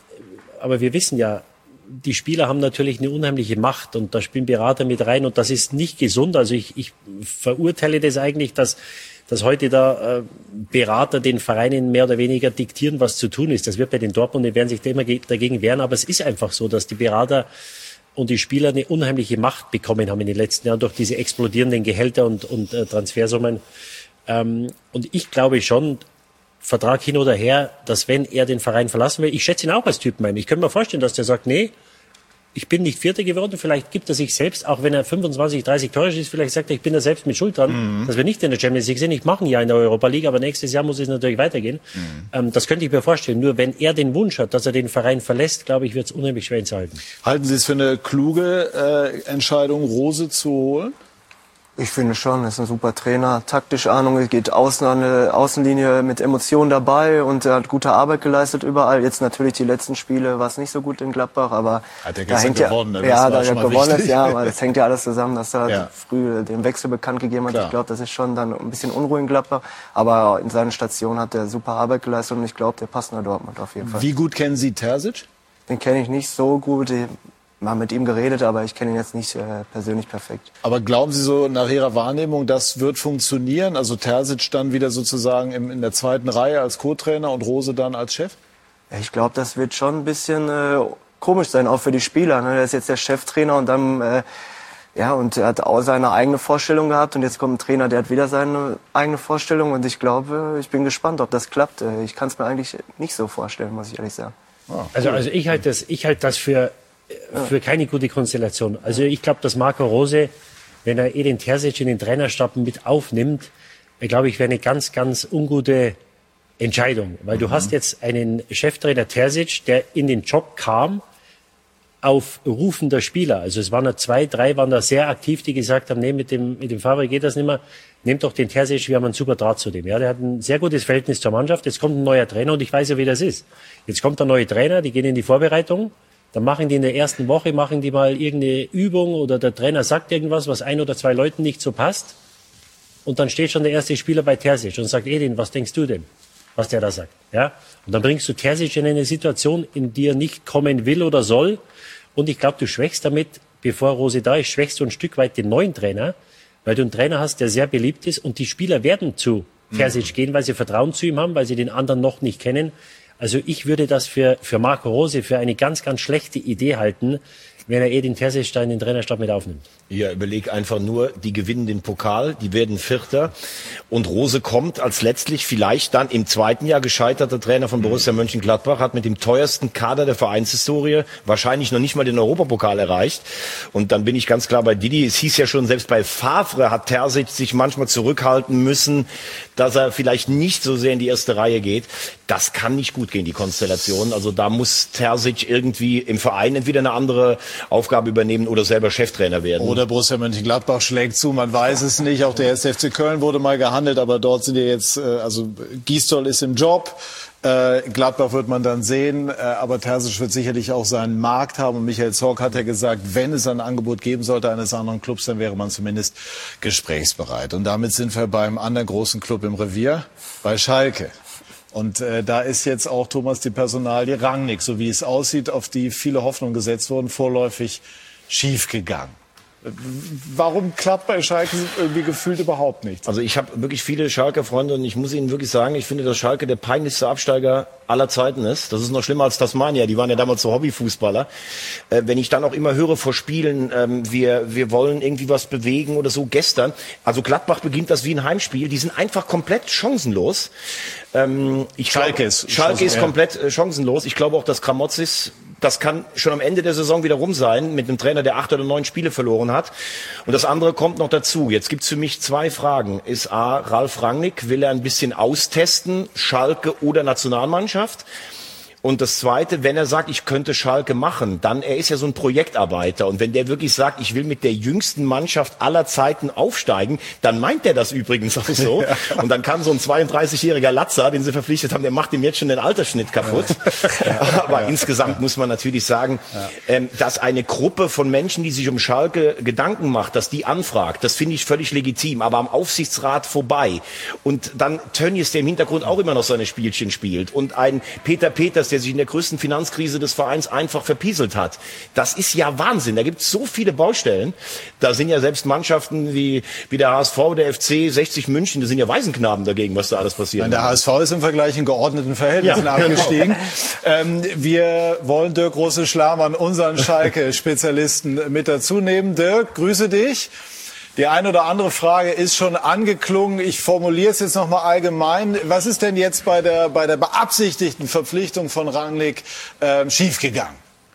aber wir wissen ja, die Spieler haben natürlich eine unheimliche Macht und da spielen Berater mit rein und das ist nicht gesund. Also ich, ich verurteile das eigentlich, dass, dass heute da äh, Berater den Vereinen mehr oder weniger diktieren, was zu tun ist. Das wird bei den Dortmund, die werden sich da immer dagegen wehren, aber es ist einfach so, dass die Berater und die Spieler eine unheimliche Macht bekommen haben in den letzten Jahren durch diese explodierenden Gehälter und, und äh, Transfersummen. Ähm, und ich glaube schon, Vertrag hin oder her, dass wenn er den Verein verlassen will, ich schätze ihn auch als Typen ein. Ich könnte mir vorstellen, dass der sagt, nee, ich bin nicht Vierter geworden, vielleicht gibt er sich selbst, auch wenn er fünfundzwanzig, dreißig Tore schießt, vielleicht sagt er, ich bin da selbst mit Schuld dran, mhm. dass wir nicht in der Champions League sind. Ich mache ein Jahr in der Europa League, aber nächstes Jahr muss es natürlich weitergehen. Mhm. Ähm, das könnte ich mir vorstellen. Nur wenn er den Wunsch hat, dass er den Verein verlässt, glaube ich, wird es unheimlich schwer ihn zu halten. Halten Sie es für eine kluge äh, Entscheidung, Rose zu holen? Ich finde schon, er ist ein super Trainer, taktische Ahnung, er geht außen an der Außenlinie mit Emotionen dabei und er hat gute Arbeit geleistet überall. Jetzt natürlich die letzten Spiele war es nicht so gut in Gladbach, aber hat er da hängt gewonnen, ja, ne? ja, da er gewonnen wichtig. ist, ja, aber das hängt ja alles zusammen, dass er ja. früh den Wechsel bekannt gegeben hat. Klar. Ich glaube, das ist schon dann ein bisschen Unruhe in Gladbach, aber in seinen Stationen hat er super Arbeit geleistet und ich glaube, der passt nach Dortmund auf jeden Fall. Wie gut kennen Sie Terzic? Den kenne ich nicht so gut. Mal mit ihm geredet, aber ich kenne ihn jetzt nicht äh, persönlich perfekt. Aber glauben Sie so nach Ihrer Wahrnehmung, das wird funktionieren? Also Terzic dann wieder sozusagen im, in der zweiten Reihe als Co-Trainer und Rose dann als Chef? Ja, ich glaube, das wird schon ein bisschen äh, komisch sein, auch für die Spieler. Ne? Er ist jetzt der Cheftrainer und dann äh, ja und er hat auch seine eigene Vorstellung gehabt und jetzt kommt ein Trainer, der hat wieder seine eigene Vorstellung und ich glaube, ich bin gespannt, ob das klappt. Ich kann es mir eigentlich nicht so vorstellen, muss ich ehrlich sagen. Ah, also, also ich halte das, ich halte das für für keine gute Konstellation. Also ich glaube, dass Marco Rose, wenn er Edin Terzic in den Trainerstab mit aufnimmt, glaube ich, wäre eine ganz, ganz ungute Entscheidung. Weil mhm. du hast jetzt einen Cheftrainer Terzic, der in den Job kam auf Rufen der Spieler. Also es waren da zwei, drei waren da sehr aktiv, die gesagt haben, nee, mit dem, mit dem Favre geht das nicht mehr. Nehmt doch den Terzic, wir haben einen super Draht zu dem. Ja, der hat ein sehr gutes Verhältnis zur Mannschaft. Jetzt kommt ein neuer Trainer und ich weiß ja, wie das ist. Jetzt kommt der neue Trainer, die gehen in die Vorbereitung. Dann machen die in der ersten Woche, machen die mal irgendeine Übung oder der Trainer sagt irgendwas, was ein oder zwei Leuten nicht so passt. Und dann steht schon der erste Spieler bei Terzic und sagt, Edin, was denkst du denn, was der da sagt? Ja? Und dann bringst du Terzic in eine Situation, in die er nicht kommen will oder soll. Und ich glaube, du schwächst damit, bevor Rose da ist, schwächst du ein Stück weit den neuen Trainer, weil du einen Trainer hast, der sehr beliebt ist und die Spieler werden zu Terzic gehen, weil sie Vertrauen zu ihm haben, weil sie den anderen noch nicht kennen. Also ich würde das für, für Marco Rose für eine ganz, ganz schlechte Idee halten, wenn er eh den Terzic da in den Trainerstab mit aufnimmt. Ja, überleg einfach nur, die gewinnen den Pokal, die werden Vierter und Rose kommt als letztlich vielleicht dann im zweiten Jahr gescheiterter Trainer von Borussia Mönchengladbach, hat mit dem teuersten Kader der Vereinshistorie wahrscheinlich noch nicht mal den Europapokal erreicht. Und dann bin ich ganz klar bei Didi. Es hieß ja schon, selbst bei Favre hat Terzic sich manchmal zurückhalten müssen, dass er vielleicht nicht so sehr in die erste Reihe geht. Das kann nicht gut gehen, die Konstellation. Also da muss Terzic irgendwie im Verein entweder eine andere Aufgabe übernehmen oder selber Cheftrainer werden. Oder Borussia Mönchengladbach schlägt zu, man weiß es nicht. Auch der erste F C Köln wurde mal gehandelt, aber dort sind ja jetzt, also Gisdol ist im Job. Äh, Gladbach wird man dann sehen, äh, aber Terzic wird sicherlich auch seinen Markt haben. Und Michael Zorc hat ja gesagt, wenn es ein Angebot geben sollte eines anderen Clubs, dann wäre man zumindest gesprächsbereit. Und damit sind wir beim anderen großen Club im Revier, bei Schalke. Und äh, da ist jetzt auch, Thomas, die Personalie Rangnick, so wie es aussieht, auf die viele Hoffnungen gesetzt wurden, vorläufig schiefgegangen. Warum klappt bei Schalke irgendwie gefühlt überhaupt nichts? Also ich habe wirklich viele Schalker Freunde und ich muss Ihnen wirklich sagen, ich finde, dass Schalke der peinlichste Absteiger aller Zeiten ist. Das ist noch schlimmer als Tasmania, die waren ja damals so Hobbyfußballer. Äh, wenn ich dann auch immer höre vor Spielen, ähm, wir, wir wollen irgendwie was bewegen oder so, gestern, also Gladbach beginnt das wie ein Heimspiel, die sind einfach komplett chancenlos. Ähm, ich Schalke glaube, ist, Schalke ist ja. komplett äh, chancenlos. Ich glaube auch, dass Kramotzis, das kann schon am Ende der Saison wieder rum sein, mit einem Trainer, der acht oder neun Spiele verloren hat. Und das andere kommt noch dazu. Jetzt gibt's für mich zwei Fragen. Ist A, Ralf Rangnick, will er ein bisschen austesten, Schalke oder Nationalmannschaft? Und das Zweite, wenn er sagt, ich könnte Schalke machen, dann, er ist ja so ein Projektarbeiter. Und wenn der wirklich sagt, ich will mit der jüngsten Mannschaft aller Zeiten aufsteigen, dann meint er das übrigens auch so. Ja. Und dann kann so ein zweiunddreißigjähriger Latzer, den sie verpflichtet haben, der macht ihm jetzt schon den Altersschnitt kaputt. Ja. Aber ja. insgesamt ja. muss man natürlich sagen, ja. ähm, dass eine Gruppe von Menschen, die sich um Schalke Gedanken macht, dass die anfragt, das finde ich völlig legitim. Aber am Aufsichtsrat vorbei. Und dann Tönnies, der im Hintergrund auch immer noch seine Spielchen spielt. Und ein Peter Peters, der sich in der größten Finanzkrise des Vereins einfach verpieselt hat. Das ist ja Wahnsinn. Da gibt es so viele Baustellen. Da sind ja selbst Mannschaften wie, wie der H S V, der F C, sechzig München, das sind ja Waisenknaben dagegen, was da alles passiert. Meine, der H S V ist im Vergleich in geordneten Verhältnissen ja, abgestiegen. Genau. Ähm, wir wollen Dirk Große-Schlamann, unseren Schalke-Spezialisten, mit dazu nehmen. Dirk, grüße dich. Die eine oder andere Frage ist schon angeklungen. Ich formuliere es jetzt noch mal allgemein. Was ist denn jetzt bei der, bei der beabsichtigten Verpflichtung von Rangnick äh, schiefgegangen?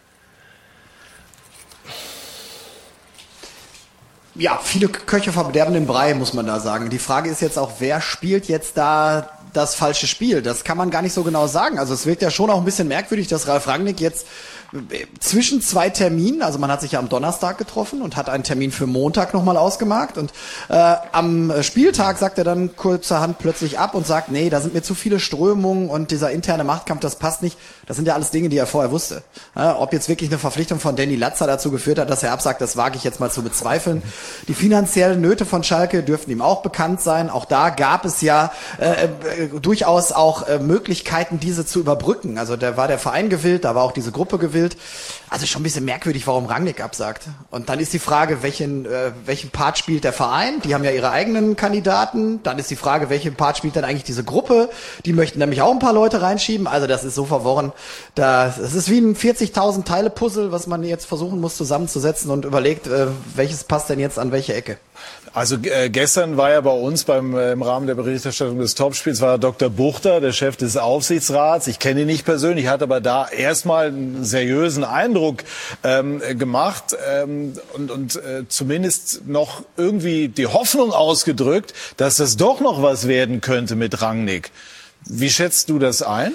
Ja, viele Köche verderben den Brei, muss man da sagen. Die Frage ist jetzt auch, wer spielt jetzt da das falsche Spiel? Das kann man gar nicht so genau sagen. Also es wirkt ja schon auch ein bisschen merkwürdig, dass Ralf Rangnick jetzt zwischen zwei Terminen, also man hat sich ja am Donnerstag getroffen und hat einen Termin für Montag nochmal ausgemacht und äh, am Spieltag sagt er dann kurzerhand plötzlich ab und sagt, nee, da sind mir zu viele Strömungen und dieser interne Machtkampf, das passt nicht. Das sind ja alles Dinge, die er vorher wusste. Ja, ob jetzt wirklich eine Verpflichtung von Danny Latzer dazu geführt hat, dass er absagt, das wage ich jetzt mal zu bezweifeln. Die finanziellen Nöte von Schalke dürften ihm auch bekannt sein. Auch da gab es ja äh, äh, durchaus auch äh, Möglichkeiten, diese zu überbrücken. Also da war der Verein gewillt, da war auch diese Gruppe gewillt. Also schon ein bisschen merkwürdig, warum Rangnick absagt. Und dann ist die Frage, welchen, äh, welchen Part spielt der Verein? Die haben ja ihre eigenen Kandidaten. Dann ist die Frage, welchen Part spielt dann eigentlich diese Gruppe? Die möchten nämlich auch ein paar Leute reinschieben. Also das ist so verworren. Da, das ist wie ein vierzigtausend Teile Puzzle, was man jetzt versuchen muss zusammenzusetzen und überlegt, äh, welches passt denn jetzt an welche Ecke. Also äh, gestern war ja bei uns beim äh, im Rahmen der Berichterstattung des Topspiels war Doktor Buchter, der Chef des Aufsichtsrats. Ich kenne ihn nicht persönlich, hat aber da erstmal einen seriösen Eindruck ähm, gemacht ähm, und, und äh, zumindest noch irgendwie die Hoffnung ausgedrückt, dass das doch noch was werden könnte mit Rangnick. Wie schätzt du das ein?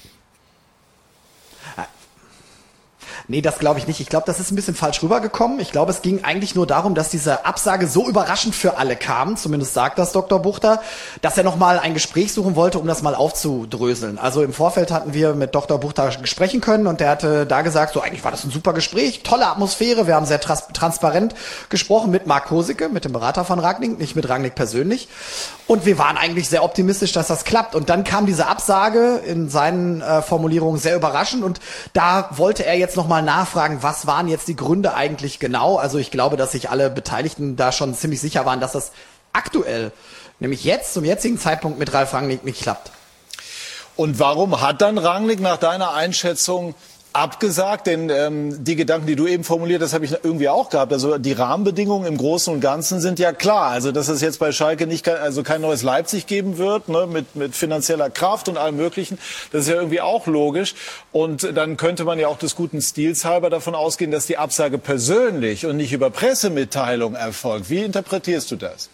Nee, das glaube ich nicht. Ich glaube, das ist ein bisschen falsch rübergekommen. Ich glaube, es ging eigentlich nur darum, dass diese Absage so überraschend für alle kam, zumindest sagt das Doktor Buchter, dass er nochmal ein Gespräch suchen wollte, um das mal aufzudröseln. Also im Vorfeld hatten wir mit Doktor Buchter sprechen können und der hatte da gesagt, so eigentlich war das ein super Gespräch, tolle Atmosphäre, wir haben sehr trans- transparent gesprochen mit Marc Kosicke, mit dem Berater von Rangnick, nicht mit Rangnick persönlich. Und wir waren eigentlich sehr optimistisch, dass das klappt. Und dann kam diese Absage in seinen äh, Formulierungen sehr überraschend und da wollte er jetzt nochmal nachfragen, was waren jetzt die Gründe eigentlich genau. Also ich glaube, dass sich alle Beteiligten da schon ziemlich sicher waren, dass das aktuell nämlich jetzt, zum jetzigen Zeitpunkt mit Ralf Rangnick nicht klappt. Und warum hat dann Rangnick nach deiner Einschätzung abgesagt? Denn ähm, die Gedanken, die du eben formuliert hast, habe ich irgendwie auch gehabt. Also die Rahmenbedingungen im Großen und Ganzen sind ja klar. Also dass es jetzt bei Schalke nicht kein, also kein neues Leipzig geben wird, ne, mit, mit finanzieller Kraft und allem Möglichen. Das ist ja irgendwie auch logisch. Und dann könnte man ja auch des guten Stils halber davon ausgehen, dass die Absage persönlich und nicht über Pressemitteilung erfolgt. Wie interpretierst du das?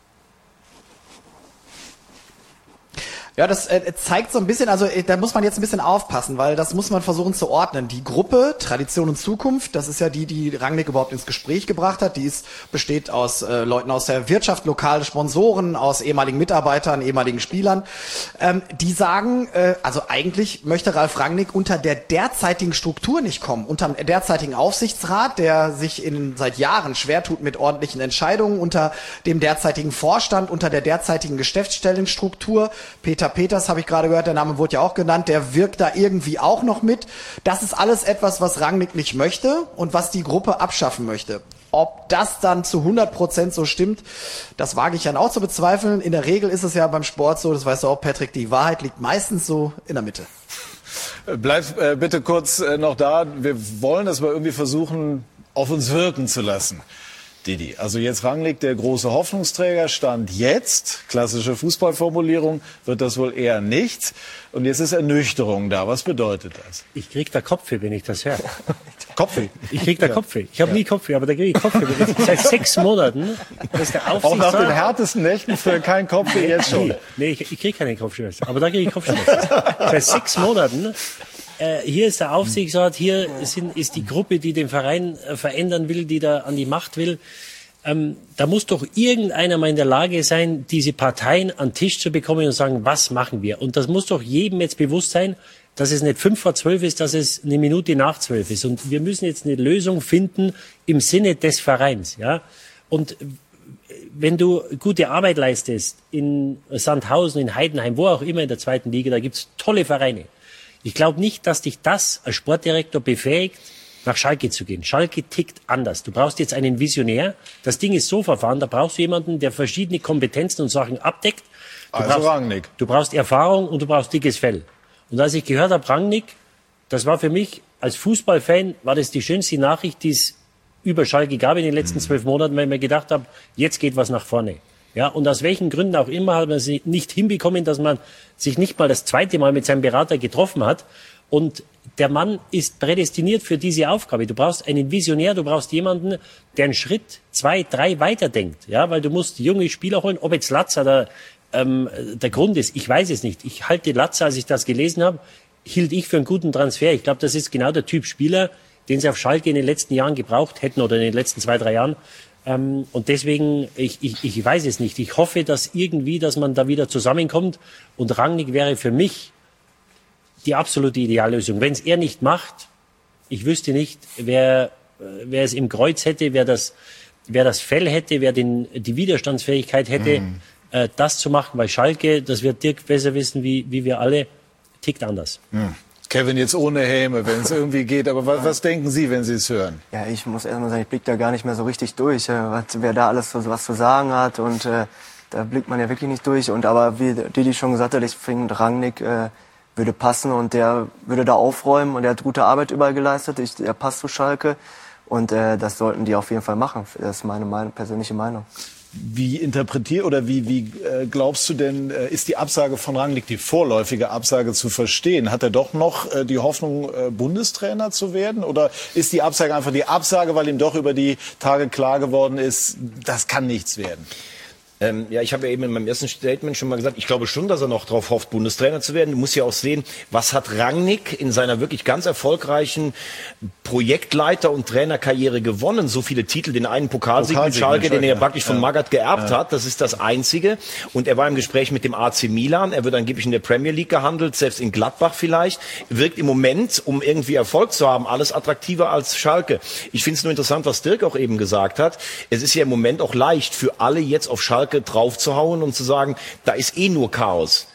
Ja, das äh, zeigt so ein bisschen, also äh, da muss man jetzt ein bisschen aufpassen, weil das muss man versuchen zu ordnen. Die Gruppe Tradition und Zukunft, das ist ja die, die Rangnick überhaupt ins Gespräch gebracht hat. Die ist, besteht aus äh, Leuten aus der Wirtschaft, lokale Sponsoren, aus ehemaligen Mitarbeitern, ehemaligen Spielern. Ähm, die sagen, äh, also eigentlich möchte Ralf Rangnick unter der derzeitigen Struktur nicht kommen, unter dem derzeitigen Aufsichtsrat, der sich in seit Jahren schwer tut mit ordentlichen Entscheidungen, unter dem derzeitigen Vorstand, unter der derzeitigen Geschäftsstellenstruktur. Peter Peters, habe ich gerade gehört, der Name wurde ja auch genannt, der wirkt da irgendwie auch noch mit. Das ist alles etwas, was Rangnick nicht möchte und was die Gruppe abschaffen möchte. Ob das dann zu hundert Prozent so stimmt, das wage ich dann auch zu bezweifeln. In der Regel ist es ja beim Sport so, das weißt du auch, Patrick, die Wahrheit liegt meistens so in der Mitte. Bleib äh, bitte kurz äh, noch da. Wir wollen das mal irgendwie versuchen, auf uns wirken zu lassen. Didi, also jetzt Rangnick, der große Hoffnungsträger, stand jetzt, klassische Fußballformulierung, wird das wohl eher nicht. Und jetzt ist Ernüchterung da. Was bedeutet das? Ich krieg da Kopfweh, wenn ich das höre. Kopfweh? Ich krieg da Kopfweh. Ich habe ja. nie Kopfweh, aber da kriege ich Kopfweh. Seit sechs Monaten ist der Aufsichtsrat... Auch nach den härtesten Nächten für kein Kopfweh jetzt schon. Nee, ich, ich kriege keine Kopfschmerzen, aber da kriege ich Kopfschmerzen. Seit sechs Monaten... Äh, hier ist der Aufsichtsrat, hier sind, ist die Gruppe, die den Verein äh, verändern will, die da an die Macht will. Ähm, da muss doch irgendeiner mal in der Lage sein, diese Parteien an den Tisch zu bekommen und sagen, was machen wir? Und das muss doch jedem jetzt bewusst sein, dass es nicht fünf vor zwölf ist, dass es eine Minute nach zwölf ist. Und wir müssen jetzt eine Lösung finden im Sinne des Vereins. Ja? Und wenn du gute Arbeit leistest in Sandhausen, in Heidenheim, wo auch immer in der zweiten Liga, da gibt's tolle Vereine. Ich glaube nicht, dass dich das als Sportdirektor befähigt, nach Schalke zu gehen. Schalke tickt anders. Du brauchst jetzt einen Visionär. Das Ding ist so verfahren, da brauchst du jemanden, der verschiedene Kompetenzen und Sachen abdeckt. Du also brauchst, Rangnick. Du brauchst Erfahrung und du brauchst dickes Fell. Und als ich gehört habe, Rangnick, das war für mich als Fußballfan, war das die schönste Nachricht, die es über Schalke gab in den letzten zwölf Monaten, weil ich mir gedacht habe, jetzt geht was nach vorne. Ja, und aus welchen Gründen auch immer hat man es nicht hinbekommen, dass man sich nicht mal das zweite Mal mit seinem Berater getroffen hat. Und der Mann ist prädestiniert für diese Aufgabe. Du brauchst einen Visionär, du brauchst jemanden, der einen Schritt, zwei, drei weiterdenkt. Ja, weil du musst junge Spieler holen. Ob jetzt Latza der, ähm, der Grund ist, ich weiß es nicht. Ich halte Latza, als ich das gelesen habe, hielt ich für einen guten Transfer. Ich glaube, das ist genau der Typ Spieler, den sie auf Schalke in den letzten Jahren gebraucht hätten oder in den letzten zwei, drei Jahren. Ähm, und deswegen, ich, ich, ich weiß es nicht. Ich hoffe, dass irgendwie, dass man da wieder zusammenkommt. Und Rangnick wäre für mich die absolute Ideallösung. Wenn es er nicht macht, ich wüsste nicht, wer, wer es im Kreuz hätte, wer das, wer das Fell hätte, wer den, die Widerstandsfähigkeit hätte, mm. äh, das zu machen. Weil Schalke, das wird Dirk besser wissen, wie, wie wir alle, tickt anders. Mm. Kevin, jetzt ohne Häme, wenn es irgendwie geht. Aber was, was denken Sie, wenn Sie es hören? Ja, ich muss erst mal sagen, ich blick da gar nicht mehr so richtig durch, äh, was, wer da alles so, was zu sagen hat. Und äh, da blickt man ja wirklich nicht durch. Und aber wie Didi schon gesagt hat, ich finde, Rangnick äh, würde passen und der würde da aufräumen. Und er hat gute Arbeit überall geleistet. Ich, er passt zu Schalke. Und äh, das sollten die auf jeden Fall machen. Das ist meine Meinung, persönliche Meinung. Wie interpretier oder wie, wie äh, glaubst du denn, äh, ist die Absage von Rangnick, die vorläufige Absage zu verstehen? Hat er doch noch äh, die Hoffnung, äh, Bundestrainer zu werden? Oder ist die Absage einfach die Absage, weil ihm doch über die Tage klar geworden ist, das kann nichts werden? Ähm, ja, ich habe ja eben in meinem ersten Statement schon mal gesagt, ich glaube schon, dass er noch darauf hofft, Bundestrainer zu werden. Du musst ja auch sehen, was hat Rangnick in seiner wirklich ganz erfolgreichen Projektleiter- und Trainerkarriere gewonnen? So viele Titel, den einen Pokalsieg mit Schalke, den er ja praktisch von ja. Magath geerbt ja. hat. Das ist das Einzige. Und er war im Gespräch mit dem A C Milan. Er wird angeblich in der Premier League gehandelt, selbst in Gladbach vielleicht. Wirkt im Moment, um irgendwie Erfolg zu haben, alles attraktiver als Schalke. Ich finde es nur interessant, was Dirk auch eben gesagt hat. Es ist ja im Moment auch leicht für alle jetzt auf Schalke draufzuhauen und zu sagen, da ist eh nur Chaos.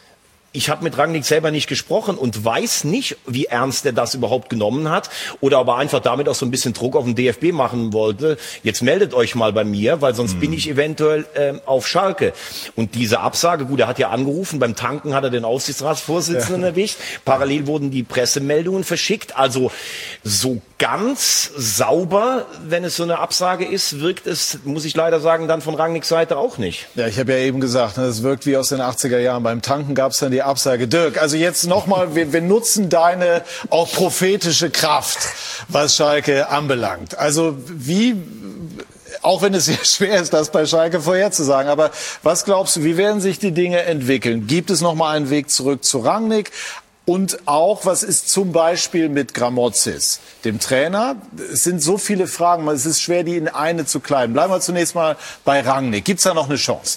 Ich habe mit Rangnick selber nicht gesprochen und weiß nicht, wie ernst er das überhaupt genommen hat oder aber einfach damit auch so ein bisschen Druck auf den D F B machen wollte. Jetzt meldet euch mal bei mir, weil sonst hm. bin ich eventuell ähm, auf Schalke. Und diese Absage, gut, er hat ja angerufen, beim Tanken hat er den Aufsichtsratsvorsitzenden ja. erwischt. Parallel wurden die Pressemeldungen verschickt. Also so ganz sauber, wenn es so eine Absage ist, wirkt es, muss ich leider sagen, dann von Rangnicks Seite auch nicht. Ja, ich habe ja eben gesagt, es wirkt wie aus den achtziger Jahren. Beim Tanken gab es dann die Absage. Dirk, also jetzt nochmal, wir, wir nutzen deine auch prophetische Kraft, was Schalke anbelangt. Also wie, auch wenn es sehr schwer ist, das bei Schalke vorherzusagen, aber was glaubst du, wie werden sich die Dinge entwickeln? Gibt es nochmal einen Weg zurück zu Rangnick? Und auch, was ist zum Beispiel mit Gramotzis, dem Trainer? Es sind so viele Fragen, es ist schwer, die in eine zu kleiden. Bleiben wir zunächst mal bei Rangnick. Gibt es da noch eine Chance?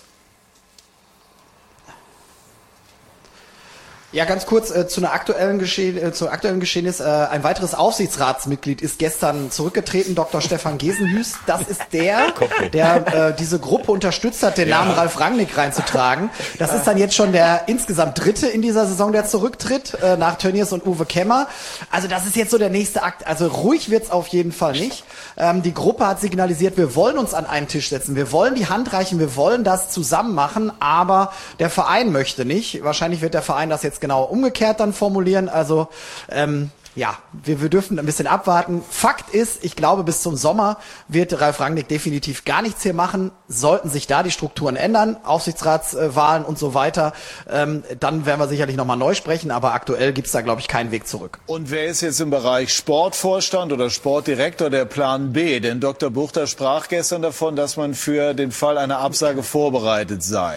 Ja, ganz kurz äh, zu einer aktuellen Geschehen, äh, zur aktuellen Geschehnis. Äh, ein weiteres Aufsichtsratsmitglied ist gestern zurückgetreten, Doktor Stefan Gesenhüß. Das ist der, der äh, diese Gruppe unterstützt hat, den ja. Namen Ralf Rangnick reinzutragen. Das ist dann jetzt schon der insgesamt dritte in dieser Saison, der zurücktritt, äh, nach Tönnies und Uwe Kemmer. Also das ist jetzt so der nächste Akt. Also ruhig wird's auf jeden Fall nicht. Ähm, die Gruppe hat signalisiert, wir wollen uns an einen Tisch setzen, wir wollen die Hand reichen, wir wollen das zusammen machen, aber der Verein möchte nicht. Wahrscheinlich wird der Verein das jetzt genau umgekehrt dann formulieren. Also ähm, ja, wir, wir dürfen ein bisschen abwarten. Fakt ist, ich glaube, bis zum Sommer wird Ralf Rangnick definitiv gar nichts hier machen. Sollten sich da die Strukturen ändern, Aufsichtsratswahlen und so weiter, ähm, dann werden wir sicherlich nochmal neu sprechen. Aber aktuell gibt's da, glaube ich, keinen Weg zurück. Und wer ist jetzt im Bereich Sportvorstand oder Sportdirektor der Plan B? Denn Doktor Buchter sprach gestern davon, dass man für den Fall einer Absage vorbereitet sei.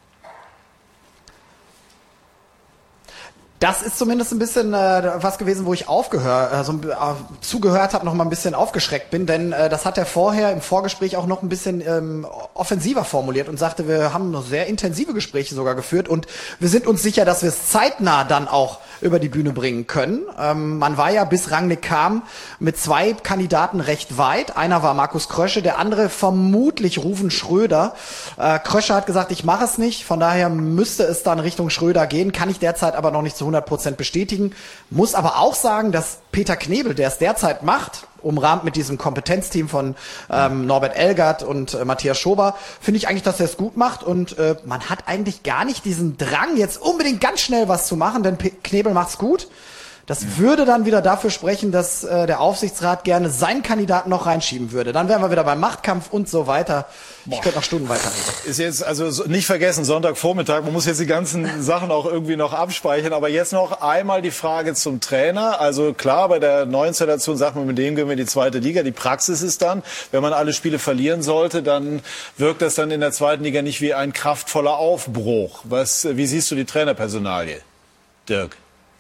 Das ist zumindest ein bisschen äh, was gewesen, wo ich aufgehört, also äh, zugehört habe, noch mal ein bisschen aufgeschreckt bin, denn äh, das hat er vorher im Vorgespräch auch noch ein bisschen ähm, offensiver formuliert und sagte, wir haben noch sehr intensive Gespräche sogar geführt und wir sind uns sicher, dass wir es zeitnah dann auch über die Bühne bringen können. Ähm, man war ja, bis Rangnick kam, mit zwei Kandidaten recht weit. Einer war Markus Krösche, der andere vermutlich Ruven Schröder. Äh, Krösche hat gesagt, ich mache es nicht, von daher müsste es dann Richtung Schröder gehen, kann ich derzeit aber noch nicht zu hundert Prozent bestätigen. Muss aber auch sagen, dass Peter Knebel, der es derzeit macht, umrahmt mit diesem Kompetenzteam von ähm, Norbert Elgert und äh, Matthias Schober, finde ich eigentlich, dass er es gut macht und äh, man hat eigentlich gar nicht diesen Drang, jetzt unbedingt ganz schnell was zu machen, denn P- Knebel macht's gut. Das ja. würde dann wieder dafür sprechen, dass äh, der Aufsichtsrat gerne seinen Kandidaten noch reinschieben würde. Dann wären wir wieder beim Machtkampf und so weiter. Ich Boah. könnte noch Stunden weiterreden. Ist jetzt, also nicht vergessen, Sonntagvormittag, man muss jetzt die ganzen Sachen auch irgendwie noch abspeichern, aber jetzt noch einmal die Frage zum Trainer. Also klar, bei der Neuinstallation sagt man, mit dem gehen wir in die zweite Liga. Die Praxis ist dann, wenn man alle Spiele verlieren sollte, dann wirkt das dann in der zweiten Liga nicht wie ein kraftvoller Aufbruch. Was, wie siehst du die Trainerpersonalie, Dirk?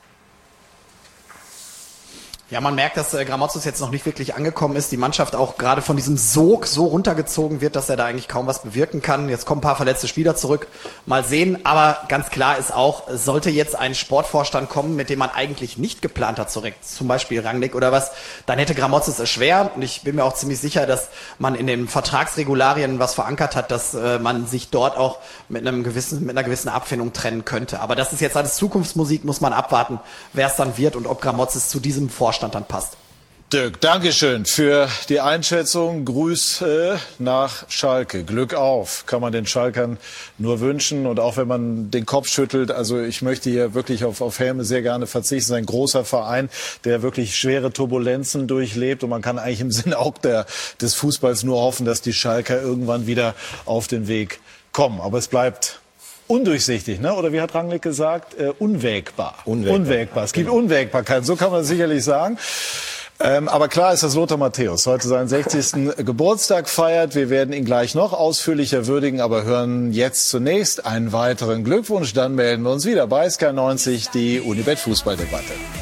Ja, man merkt, dass äh, Gramotzis jetzt noch nicht wirklich angekommen ist. Die Mannschaft auch gerade von diesem Sog so runtergezogen wird, dass er da eigentlich kaum was bewirken kann. Jetzt kommen ein paar verletzte Spieler zurück. Mal sehen. Aber ganz klar ist auch, sollte jetzt ein Sportvorstand kommen, mit dem man eigentlich nicht geplant hat, zurück, zum Beispiel Rangnick oder was, dann hätte Gramotzis es schwer. Und ich bin mir auch ziemlich sicher, dass man in den Vertragsregularien was verankert hat, dass äh, man sich dort auch mit einem gewissen, mit einer gewissen Abfindung trennen könnte. Aber das ist jetzt alles Zukunftsmusik, muss man abwarten, wer es dann wird und ob Gramotzis zu diesem Vorstand dann passt. Dirk, Dankeschön für die Einschätzung. Grüße nach Schalke. Glück auf, kann man den Schalkern nur wünschen. Und auch wenn man den Kopf schüttelt, also ich möchte hier wirklich auf, auf Helme sehr gerne verzichten. Es ist ein großer Verein, der wirklich schwere Turbulenzen durchlebt. Und man kann eigentlich im Sinne auch der, des Fußballs nur hoffen, dass die Schalker irgendwann wieder auf den Weg kommen. Aber es bleibt undurchsichtig, ne? Oder wie hat Rangnick gesagt? Äh, unwägbar. Unwägbar. Unwägbar. Es gibt Unwägbarkeit, so kann man es sicherlich sagen. Ähm, aber klar ist, dass Lothar Matthäus heute seinen sechzigsten Geburtstag feiert. Wir werden ihn gleich noch ausführlicher würdigen, aber hören jetzt zunächst einen weiteren Glückwunsch. Dann melden wir uns wieder bei Sky neunzig, die Unibet Fußballdebatte.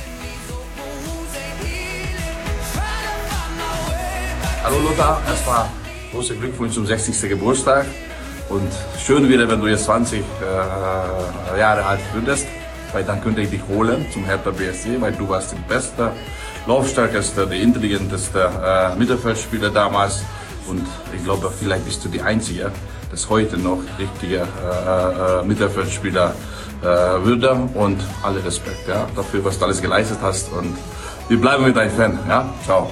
Hallo Lothar, erstmal großer Glückwunsch zum sechzigsten Geburtstag. Und schön wieder, wenn du jetzt zwanzig äh, Jahre alt würdest, weil dann könnte ich dich holen zum Hertha B S C, weil du warst der beste, laufstärkste, der intelligenteste äh, Mittelfeldspieler damals. Und ich glaube, vielleicht bist du die Einzige, ist heute noch richtiger äh, äh, Mittelfeldspieler äh, würde. Und alle Respekt, ja, dafür, was du alles geleistet hast. Und wir bleiben mit deinem Fan. Ja? Ciao.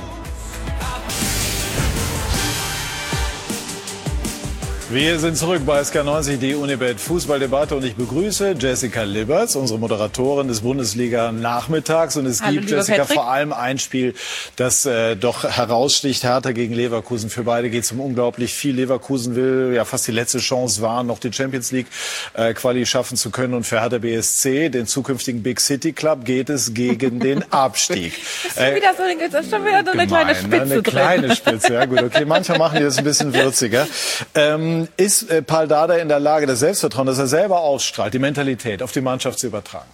Wir sind zurück bei S K neunzig, die Unibet Fußballdebatte, und ich begrüße Jessica Liberts, unsere Moderatorin des Bundesliga-Nachmittags. Und es Hallo, gibt, Jessica, Patrick. vor allem ein Spiel, das äh, doch heraussticht. Hertha gegen Leverkusen. Für beide geht es um unglaublich viel. Leverkusen will ja fast die letzte Chance wahren, noch die Champions League äh, Quali schaffen zu können. Und für Hertha B S C, den zukünftigen Big City Club, geht es gegen den Abstieg. Das ist schon wieder so, das ist schon wieder so eine Gemein, kleine Spitze ne? Eine drin. kleine Spitze, ja gut. Okay, manchmal machen die das ein bisschen würziger. Ähm, ist äh, Pal Dardai in der Lage, das Selbstvertrauen, das er selber ausstrahlt, die Mentalität auf die Mannschaft zu übertragen?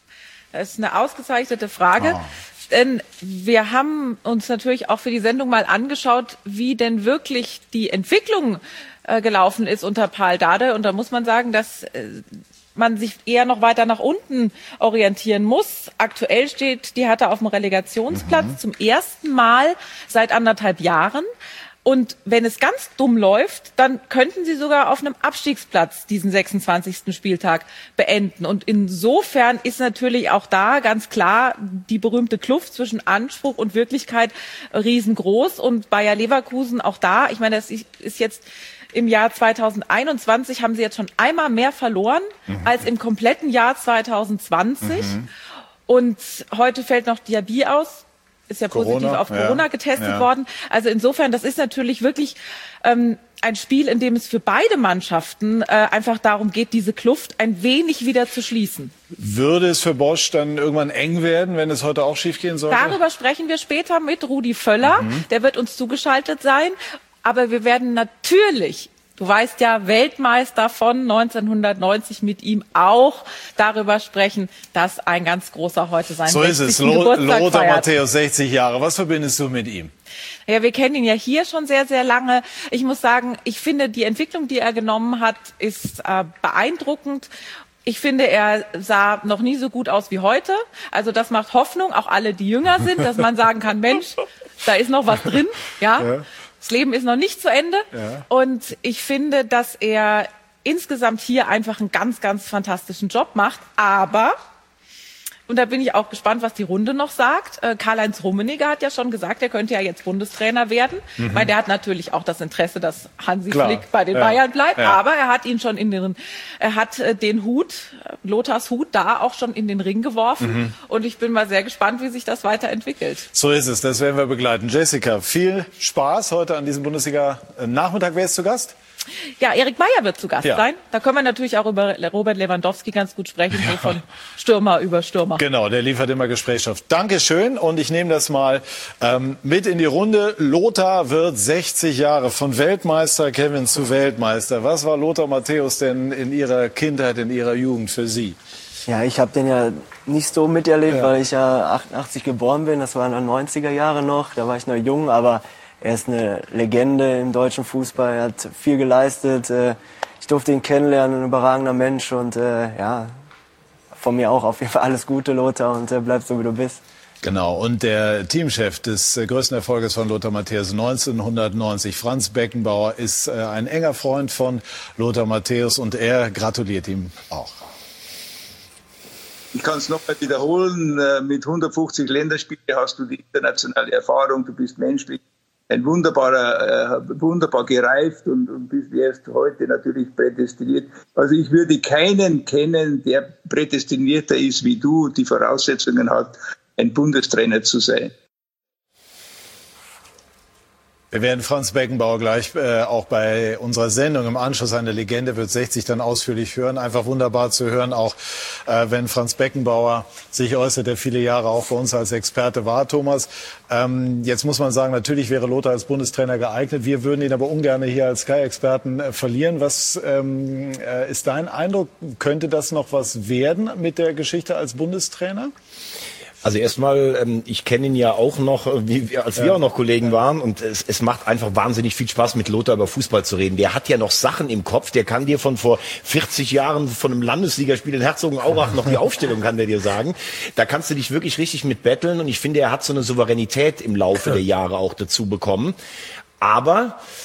Das ist eine ausgezeichnete Frage. Ah. Denn wir haben uns natürlich auch für die Sendung mal angeschaut, wie denn wirklich die Entwicklung äh, gelaufen ist unter Pal Dardai. Und da muss man sagen, dass äh, man sich eher noch weiter nach unten orientieren muss. Aktuell steht die Hertha auf dem Relegationsplatz mhm. zum ersten Mal seit anderthalb Jahren. Und wenn es ganz dumm läuft, dann könnten sie sogar auf einem Abstiegsplatz diesen sechsundzwanzigsten Spieltag beenden. Und insofern ist natürlich auch da ganz klar die berühmte Kluft zwischen Anspruch und Wirklichkeit riesengroß. Und Bayer Leverkusen auch da, ich meine, das ist jetzt im Jahr zweitausendeinundzwanzig, haben sie jetzt schon einmal mehr verloren mhm. als im kompletten Jahr zweitausendzwanzig. Mhm. Und heute fällt noch Diaby aus. Ist ja positiv Corona, auf Corona ja, getestet ja. worden. Also insofern, das ist natürlich wirklich ähm, ein Spiel, in dem es für beide Mannschaften äh, einfach darum geht, diese Kluft ein wenig wieder zu schließen. Würde es für Bosch dann irgendwann eng werden, wenn es heute auch schiefgehen sollte? Darüber sprechen wir später mit Rudi Völler. Mhm. Der wird uns zugeschaltet sein. Aber wir werden natürlich, du weißt ja, Weltmeister von neunzehnhundertneunzig, mit ihm auch darüber sprechen, dass ein ganz großer heute sein So ist es. Lothar Matthäus, sechzig Jahre. Was verbindest du mit ihm? Ja, wir kennen ihn ja hier schon sehr, sehr lange. Ich muss sagen, ich finde, die Entwicklung, die er genommen hat, ist äh, beeindruckend. Ich finde, er sah noch nie so gut aus wie heute. Also das macht Hoffnung, auch alle, die jünger sind, dass man sagen kann, Mensch, da ist noch was drin. Ja. ja. Das Leben ist noch nicht zu Ende. Ja. Und ich finde, dass er insgesamt hier einfach einen ganz, ganz fantastischen Job macht. Aber, und da bin ich auch gespannt, was die Runde noch sagt, äh, Karl-Heinz Rummenigge hat ja schon gesagt, er könnte ja jetzt Bundestrainer werden. Mhm. Weil der hat natürlich auch das Interesse, dass Hansi Klar. Flick bei den ja. Bayern bleibt. Ja. Aber er hat ihn schon in den, er hat äh, den Hut, Lothars Hut, da auch schon in den Ring geworfen. Mhm. Und ich bin mal sehr gespannt, wie sich das weiterentwickelt. So ist es, das werden wir begleiten. Jessica, viel Spaß heute an diesem Bundesliga-Nachmittag. Wer ist zu Gast? Ja, Erik Meyer wird zu Gast ja. sein. Da können wir natürlich auch über Robert Lewandowski ganz gut sprechen, ja. so von Stürmer über Stürmer. Genau, der liefert immer Gesprächsstoff. Dankeschön, und ich nehme das mal ähm, mit in die Runde. Lothar wird sechzig Jahre, von Weltmeister Kevin zu Weltmeister. Was war Lothar Matthäus denn in Ihrer Kindheit, in Ihrer Jugend für Sie? Ja, ich habe den ja nicht so miterlebt, ja. weil ich ja achtundachtzig geboren bin. Das waren dann neunziger Jahre noch, da war ich noch jung, aber er ist eine Legende im deutschen Fußball, er hat viel geleistet. Ich durfte ihn kennenlernen, ein überragender Mensch, und ja, von mir auch auf jeden Fall alles Gute, Lothar, und bleib so, wie du bist. Genau, und der Teamchef des größten Erfolges von Lothar Matthäus neunzehnhundertneunzig, Franz Beckenbauer, ist ein enger Freund von Lothar Matthäus, und er gratuliert ihm auch. Ich kann es noch mal wiederholen, mit hundertfünfzig Länderspielen hast du die internationale Erfahrung, du bist menschlich ein wunderbarer, äh, wunderbar gereift und, und bist erst heute natürlich prädestiniert. Also ich würde keinen kennen, der prädestinierter ist wie du, die Voraussetzungen hat, ein Bundestrainer zu sein. Wir werden Franz Beckenbauer gleich äh, auch bei unserer Sendung im Anschluss, eine Legende wird sechzig, dann ausführlich hören. Einfach wunderbar zu hören, auch äh, wenn Franz Beckenbauer sich äußert, der viele Jahre auch bei uns als Experte war. Thomas, ähm, jetzt muss man sagen, natürlich wäre Lothar als Bundestrainer geeignet. Wir würden ihn aber ungern hier als Sky-Experten äh, verlieren. Was ähm, äh, ist dein Eindruck? Könnte das noch was werden mit der Geschichte als Bundestrainer? Also erstmal, ähm, ich kenne ihn ja auch noch, wie, als wir ja. auch noch Kollegen ja. waren, und es, es macht einfach wahnsinnig viel Spaß, mit Lothar über Fußball zu reden. Der hat ja noch Sachen im Kopf, der kann dir von vor vierzig Jahren von einem Landesligaspiel in Herzogenaurach noch die Aufstellung, kann der dir sagen. Da kannst du dich wirklich richtig mit betteln, und ich finde, er hat so eine Souveränität im Laufe der Jahre auch dazu bekommen. Aber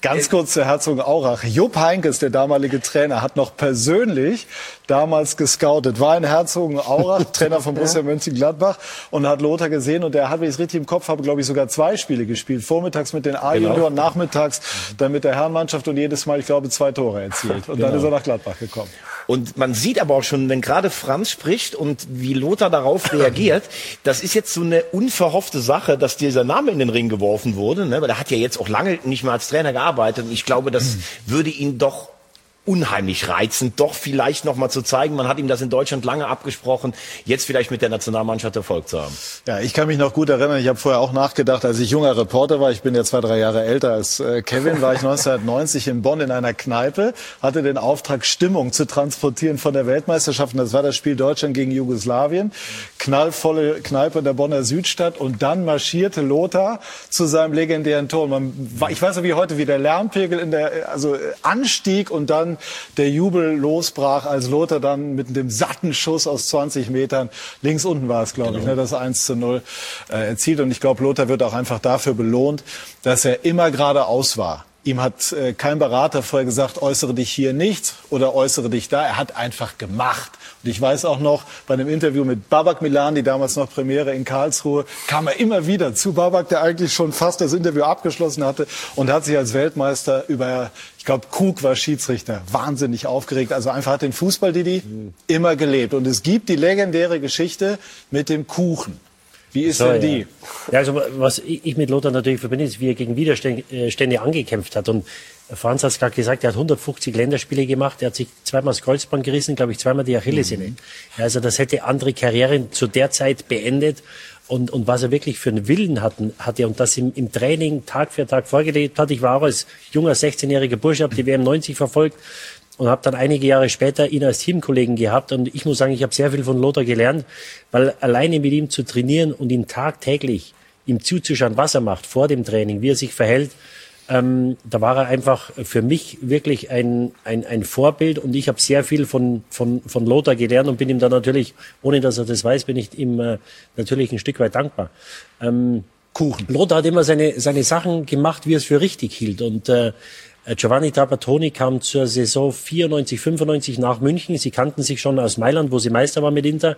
Ganz kurz zu Herzogenaurach. Jupp Heynckes, der damalige Trainer, hat noch persönlich damals gescoutet. War in Herzogenaurach, Trainer von Borussia Mönchengladbach, und hat Lothar gesehen. Und der hat, wenn ich es richtig im Kopf habe, glaube ich, sogar zwei Spiele gespielt. Vormittags mit den A-Junioren, genau. Nachmittags dann mit der Herrenmannschaft und jedes Mal, ich glaube, zwei Tore erzielt. Und genau. dann ist er nach Gladbach gekommen. Und man sieht aber auch schon, wenn gerade Franz spricht und wie Lothar darauf reagiert, das ist jetzt so eine unverhoffte Sache, dass dieser Name in den Ring geworfen wurde, ne? Weil er hat ja jetzt auch lange nicht mehr als Trainer gearbeitet. Und ich glaube, das würde ihn doch unheimlich reizend, doch vielleicht noch mal zu zeigen. Man hat ihm das in Deutschland lange abgesprochen, jetzt vielleicht mit der Nationalmannschaft Erfolg zu haben. Ja, ich kann mich noch gut erinnern, ich habe vorher auch nachgedacht, als ich junger Reporter war, ich bin ja zwei, drei Jahre älter als äh, Kevin, war ich neunzehnhundertneunzig in Bonn in einer Kneipe, hatte den Auftrag, Stimmung zu transportieren von der Weltmeisterschaft. Und das war das Spiel Deutschland gegen Jugoslawien. Knallvolle Kneipe in der Bonner Südstadt. Und dann marschierte Lothar zu seinem legendären Tor. Man, ich weiß noch wie heute, wie der Lärmpegel in der, also anstieg und dann der Jubel losbrach, als Lothar dann mit dem satten Schuss aus zwanzig Metern, links unten war es, glaube genau. ich, ne, das eins zu null äh, erzielt. Und ich glaube, Lothar wird auch einfach dafür belohnt, dass er immer geradeaus war. Ihm hat äh, kein Berater vorher gesagt, äußere dich hier nicht oder äußere dich da. Er hat einfach gemacht. Und ich weiß auch noch, bei einem Interview mit Babak Milani, damals noch Premiere in Karlsruhe, kam er immer wieder zu Babak, der eigentlich schon fast das Interview abgeschlossen hatte, und hat sich als Weltmeister über, ich glaube, Krug war Schiedsrichter, wahnsinnig aufgeregt. Also einfach hat den Fußball, Didi, mhm. immer gelebt. Und es gibt die legendäre Geschichte mit dem Kuchen. Wie ist so, denn die? Ja. ja, also was ich mit Lothar natürlich verbinde, ist, wie er gegen Widerstände angekämpft hat. Und Franz hat es gerade gesagt, er hat hundertfünfzig Länderspiele gemacht, er hat sich zweimal das Kreuzband gerissen, glaube ich, zweimal die Achillessehne. Mhm. Ja, also das hätte andere Karrieren zu der Zeit beendet. Und, und was er wirklich für einen Willen hatten, hatte und das im, im Training Tag für Tag vorgelebt hat. Ich war auch als junger sechzehnjähriger Bursche, habe die W M neunzig verfolgt und habe dann einige Jahre später ihn als Teamkollegen gehabt. Und ich muss sagen, ich habe sehr viel von Lothar gelernt, weil alleine mit ihm zu trainieren und ihn tagtäglich ihm zuzuschauen, was er macht vor dem Training, wie er sich verhält, ähm, da war er einfach für mich wirklich ein, ein, ein Vorbild. Und ich habe sehr viel von, von, von Lothar gelernt und bin ihm dann natürlich, ohne dass er das weiß, bin ich ihm äh, natürlich ein Stück weit dankbar. Ähm, Kuchen. Lothar hat immer seine, seine Sachen gemacht, wie er es für richtig hielt. Und äh, Giovanni Trapattoni kam zur Saison vierundneunzig, fünfundneunzig nach München. Sie kannten sich schon aus Mailand, wo sie Meister war mit Inter.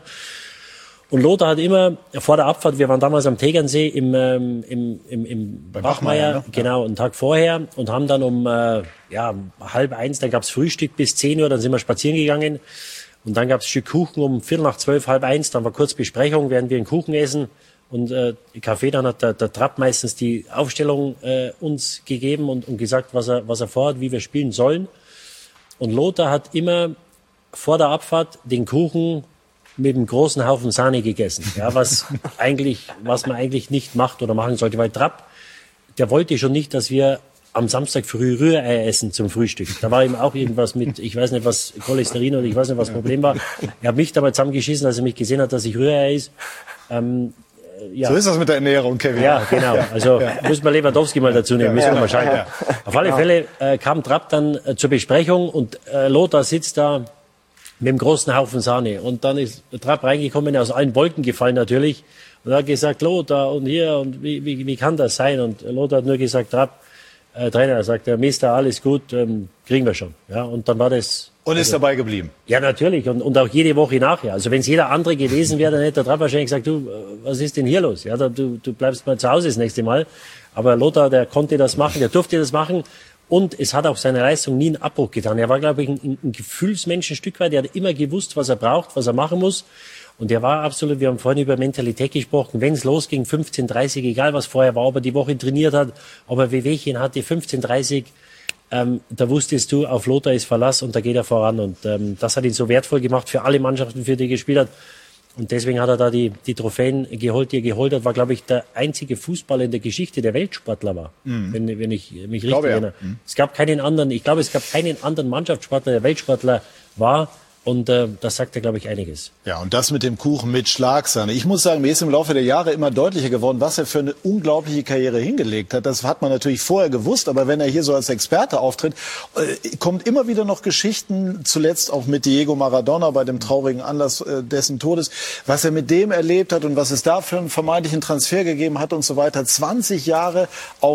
Und Lothar hat immer vor der Abfahrt, wir waren damals am Tegernsee im, ähm, im, im, im Bachmeier, Bachmeier ne? genau, einen Tag vorher, und haben dann um äh, ja, halb eins, dann gab's Frühstück bis zehn Uhr, dann sind wir spazieren gegangen. Und dann gab's ein Stück Kuchen um viertel nach zwölf, halb eins, dann war kurz Besprechung, während wir einen Kuchen essen. Und äh, Kaffee, dann hat der, der Trapp meistens die Aufstellung äh, uns gegeben und, und gesagt, was er, was er vorhat, wie wir spielen sollen. Und Lothar hat immer vor der Abfahrt den Kuchen mit einem großen Haufen Sahne gegessen. Ja, was eigentlich, was man eigentlich nicht macht oder machen sollte, weil Trapp, der wollte schon nicht, dass wir am Samstag früh Rührei essen zum Frühstück. Da war ihm auch irgendwas mit, ich weiß nicht, was Cholesterin oder ich weiß nicht, was das Problem war. Er hat mich dabei zusammengeschissen, als er mich gesehen hat, dass ich Rührei esse. Ähm, Ja. So ist das mit der Ernährung, Kevin. Ja, genau. Also ja. müssen wir Lewandowski mal dazu nehmen, müssen wir mal schauen. Ja. Auf alle Fälle äh, kam Trapp dann äh, zur Besprechung und äh, Lothar sitzt da mit einem großen Haufen Sahne. Und dann ist Trapp reingekommen, aus allen Wolken gefallen natürlich. Und er hat gesagt, Lothar, und hier, und wie, wie, wie kann das sein? Und Lothar hat nur gesagt, Trapp, äh, Trainer, sagt der Mister, alles gut, ähm, kriegen wir schon. Ja, und dann war das... Und ist also dabei geblieben? Ja, natürlich. Und, und auch jede Woche nachher. Also wenn es jeder andere gewesen wäre, dann hätte der Trapp wahrscheinlich gesagt, du, was ist denn hier los? Ja, da, du, du bleibst mal zu Hause das nächste Mal. Aber Lothar, der konnte das machen, der durfte das machen. Und es hat auch seine Leistung nie einen Abbruch getan. Er war, glaube ich, ein, ein Gefühlsmensch ein Stück weit. Er hat immer gewusst, was er braucht, was er machen muss. Und er war absolut, wir haben vorhin über Mentalität gesprochen, wenn es losging, fünfzehn dreißig, egal was vorher war, ob er die Woche trainiert hat, ob er Wehwehchen hatte, fünfzehn dreißig, Ähm, da wusstest du, auf Lothar ist Verlass und da geht er voran. Und ähm, das hat ihn so wertvoll gemacht für alle Mannschaften, für die er gespielt hat. Und deswegen hat er da die, die Trophäen geholt, die er geholt hat. War, glaube ich, der einzige Fußballer in der Geschichte, der Weltsportler war, mhm. wenn, wenn ich mich richtig glaube, erinnere. Ja. Mhm. Es gab keinen anderen, ich glaube, es gab keinen anderen Mannschaftssportler, der Weltsportler war. Und äh, das sagt ja, glaube ich, einiges. Ja, und das mit dem Kuchen mit Schlagsahne. Ich muss sagen, mir ist im Laufe der Jahre immer deutlicher geworden, was er für eine unglaubliche Karriere hingelegt hat. Das hat man natürlich vorher gewusst, aber wenn er hier so als Experte auftritt, äh, kommt immer wieder noch Geschichten, zuletzt auch mit Diego Maradona bei dem traurigen Anlass äh, dessen Todes, was er mit dem erlebt hat und was es da für einen vermeintlichen Transfer gegeben hat und so weiter. zwanzig Jahre auf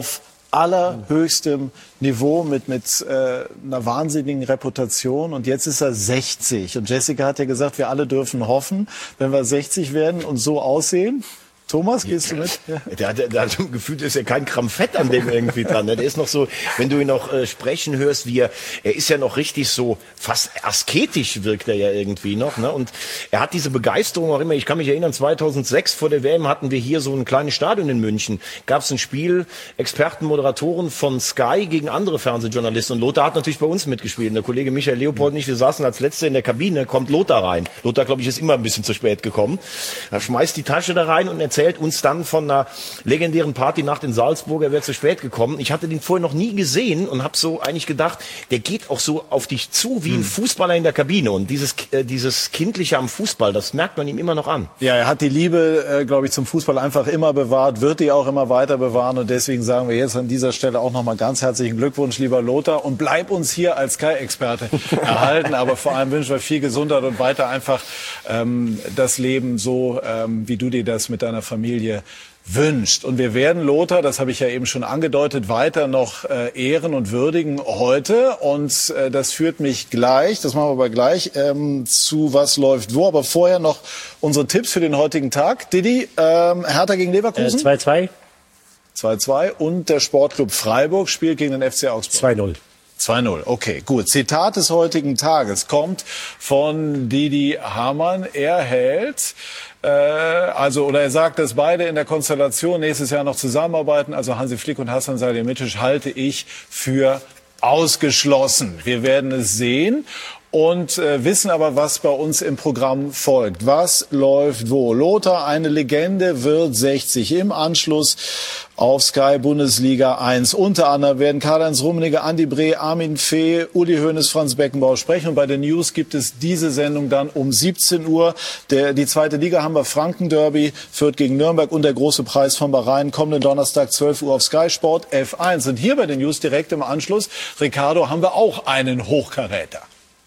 allerhöchstem Niveau mit, mit äh, einer wahnsinnigen Reputation. Und jetzt ist er sechzig. Und Jessica hat ja gesagt, wir alle dürfen hoffen, wenn wir sechzig werden und so aussehen. Thomas, gehst du mit? Ja. Der, der, der hat gefühlt, ist ja kein Gramm Fett an dem irgendwie dran. Der ist noch so, wenn du ihn noch äh, sprechen hörst, wie er, er ist ja noch richtig so, fast asketisch wirkt er ja irgendwie noch. Ne? Und er hat diese Begeisterung auch immer. Ich kann mich erinnern, zweitausendsechs vor der W M hatten wir hier so ein kleines Stadion in München. Gab es ein Spiel, Experten, Moderatoren von Sky gegen andere Fernsehjournalisten. Und Lothar hat natürlich bei uns mitgespielt. Und der Kollege Michael Leopold und ich, wir saßen als Letzte in der Kabine, kommt Lothar rein. Lothar, glaube ich, ist immer ein bisschen zu spät gekommen. Er schmeißt die Tasche da rein und erzählt uns dann von einer legendären Partynacht in Salzburg, er wäre zu spät gekommen. Ich hatte den vorher noch nie gesehen und habe so eigentlich gedacht, der geht auch so auf dich zu wie ein Fußballer in der Kabine. Und dieses, äh, dieses Kindliche am Fußball, das merkt man ihm immer noch an. Ja, er hat die Liebe, äh, glaube ich, zum Fußball einfach immer bewahrt, wird die auch immer weiter bewahren. Und deswegen sagen wir jetzt an dieser Stelle auch nochmal ganz herzlichen Glückwunsch, lieber Lothar. Und bleib uns hier als Sky-Experte erhalten. Aber vor allem wünschen wir viel Gesundheit und weiter einfach ähm, das Leben so, ähm, wie du dir das mit deiner Familie wünscht. Und wir werden Lothar, das habe ich ja eben schon angedeutet, weiter noch äh, ehren und würdigen heute. Und äh, das führt mich gleich, das machen wir aber gleich, ähm, zu was läuft wo. Aber vorher noch unsere Tipps für den heutigen Tag. Didi, ähm, Hertha gegen Leverkusen? zwei zwei. zwei zwei. Und der Sportclub Freiburg spielt gegen den F C Augsburg. zwei null. zwei null, okay, gut. Zitat des heutigen Tages kommt von Didi Hamann. Er hält, äh, also, oder er sagt, dass beide in der Konstellation nächstes Jahr noch zusammenarbeiten, also Hansi Flick und Hasan Salihamidzic, halte ich für ausgeschlossen. Wir werden es sehen. Und äh, wissen aber, was bei uns im Programm folgt. Was läuft wo? Lothar, eine Legende, wird sechzig. Im Anschluss auf Sky Bundesliga eins. Unter anderem werden Karl-Heinz Rummenigge, Andi Breh, Armin Fee, Uli Hoeneß, Franz Beckenbauer sprechen. Und bei den News gibt es diese Sendung dann um siebzehn Uhr. Der, die zweite Liga haben wir Franken-Derby, Fürth gegen Nürnberg und der große Preis von Bahrain. Kommenden Donnerstag zwölf Uhr auf Sky Sport F eins. Und hier bei den News direkt im Anschluss, Ricardo, haben wir auch einen Hochkaräter.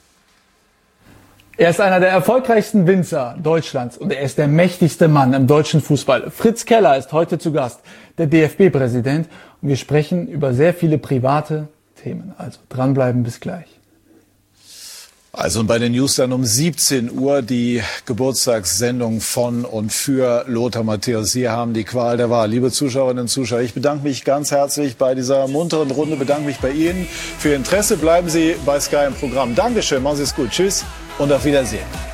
Er ist einer der erfolgreichsten Winzer Deutschlands und er ist der mächtigste Mann im deutschen Fußball. Fritz Keller ist heute zu Gast, der D F B-Präsident. Und wir sprechen über sehr viele private Themen. Also dranbleiben, bis gleich. Also und bei den News dann um siebzehn Uhr die Geburtstagssendung von und für Lothar Matthäus. Sie haben die Qual der Wahl. Liebe Zuschauerinnen und Zuschauer, ich bedanke mich ganz herzlich bei dieser munteren Runde, bedanke mich bei Ihnen für Ihr Interesse. Bleiben Sie bei Sky im Programm. Dankeschön, machen Sie es gut. Tschüss und auf Wiedersehen.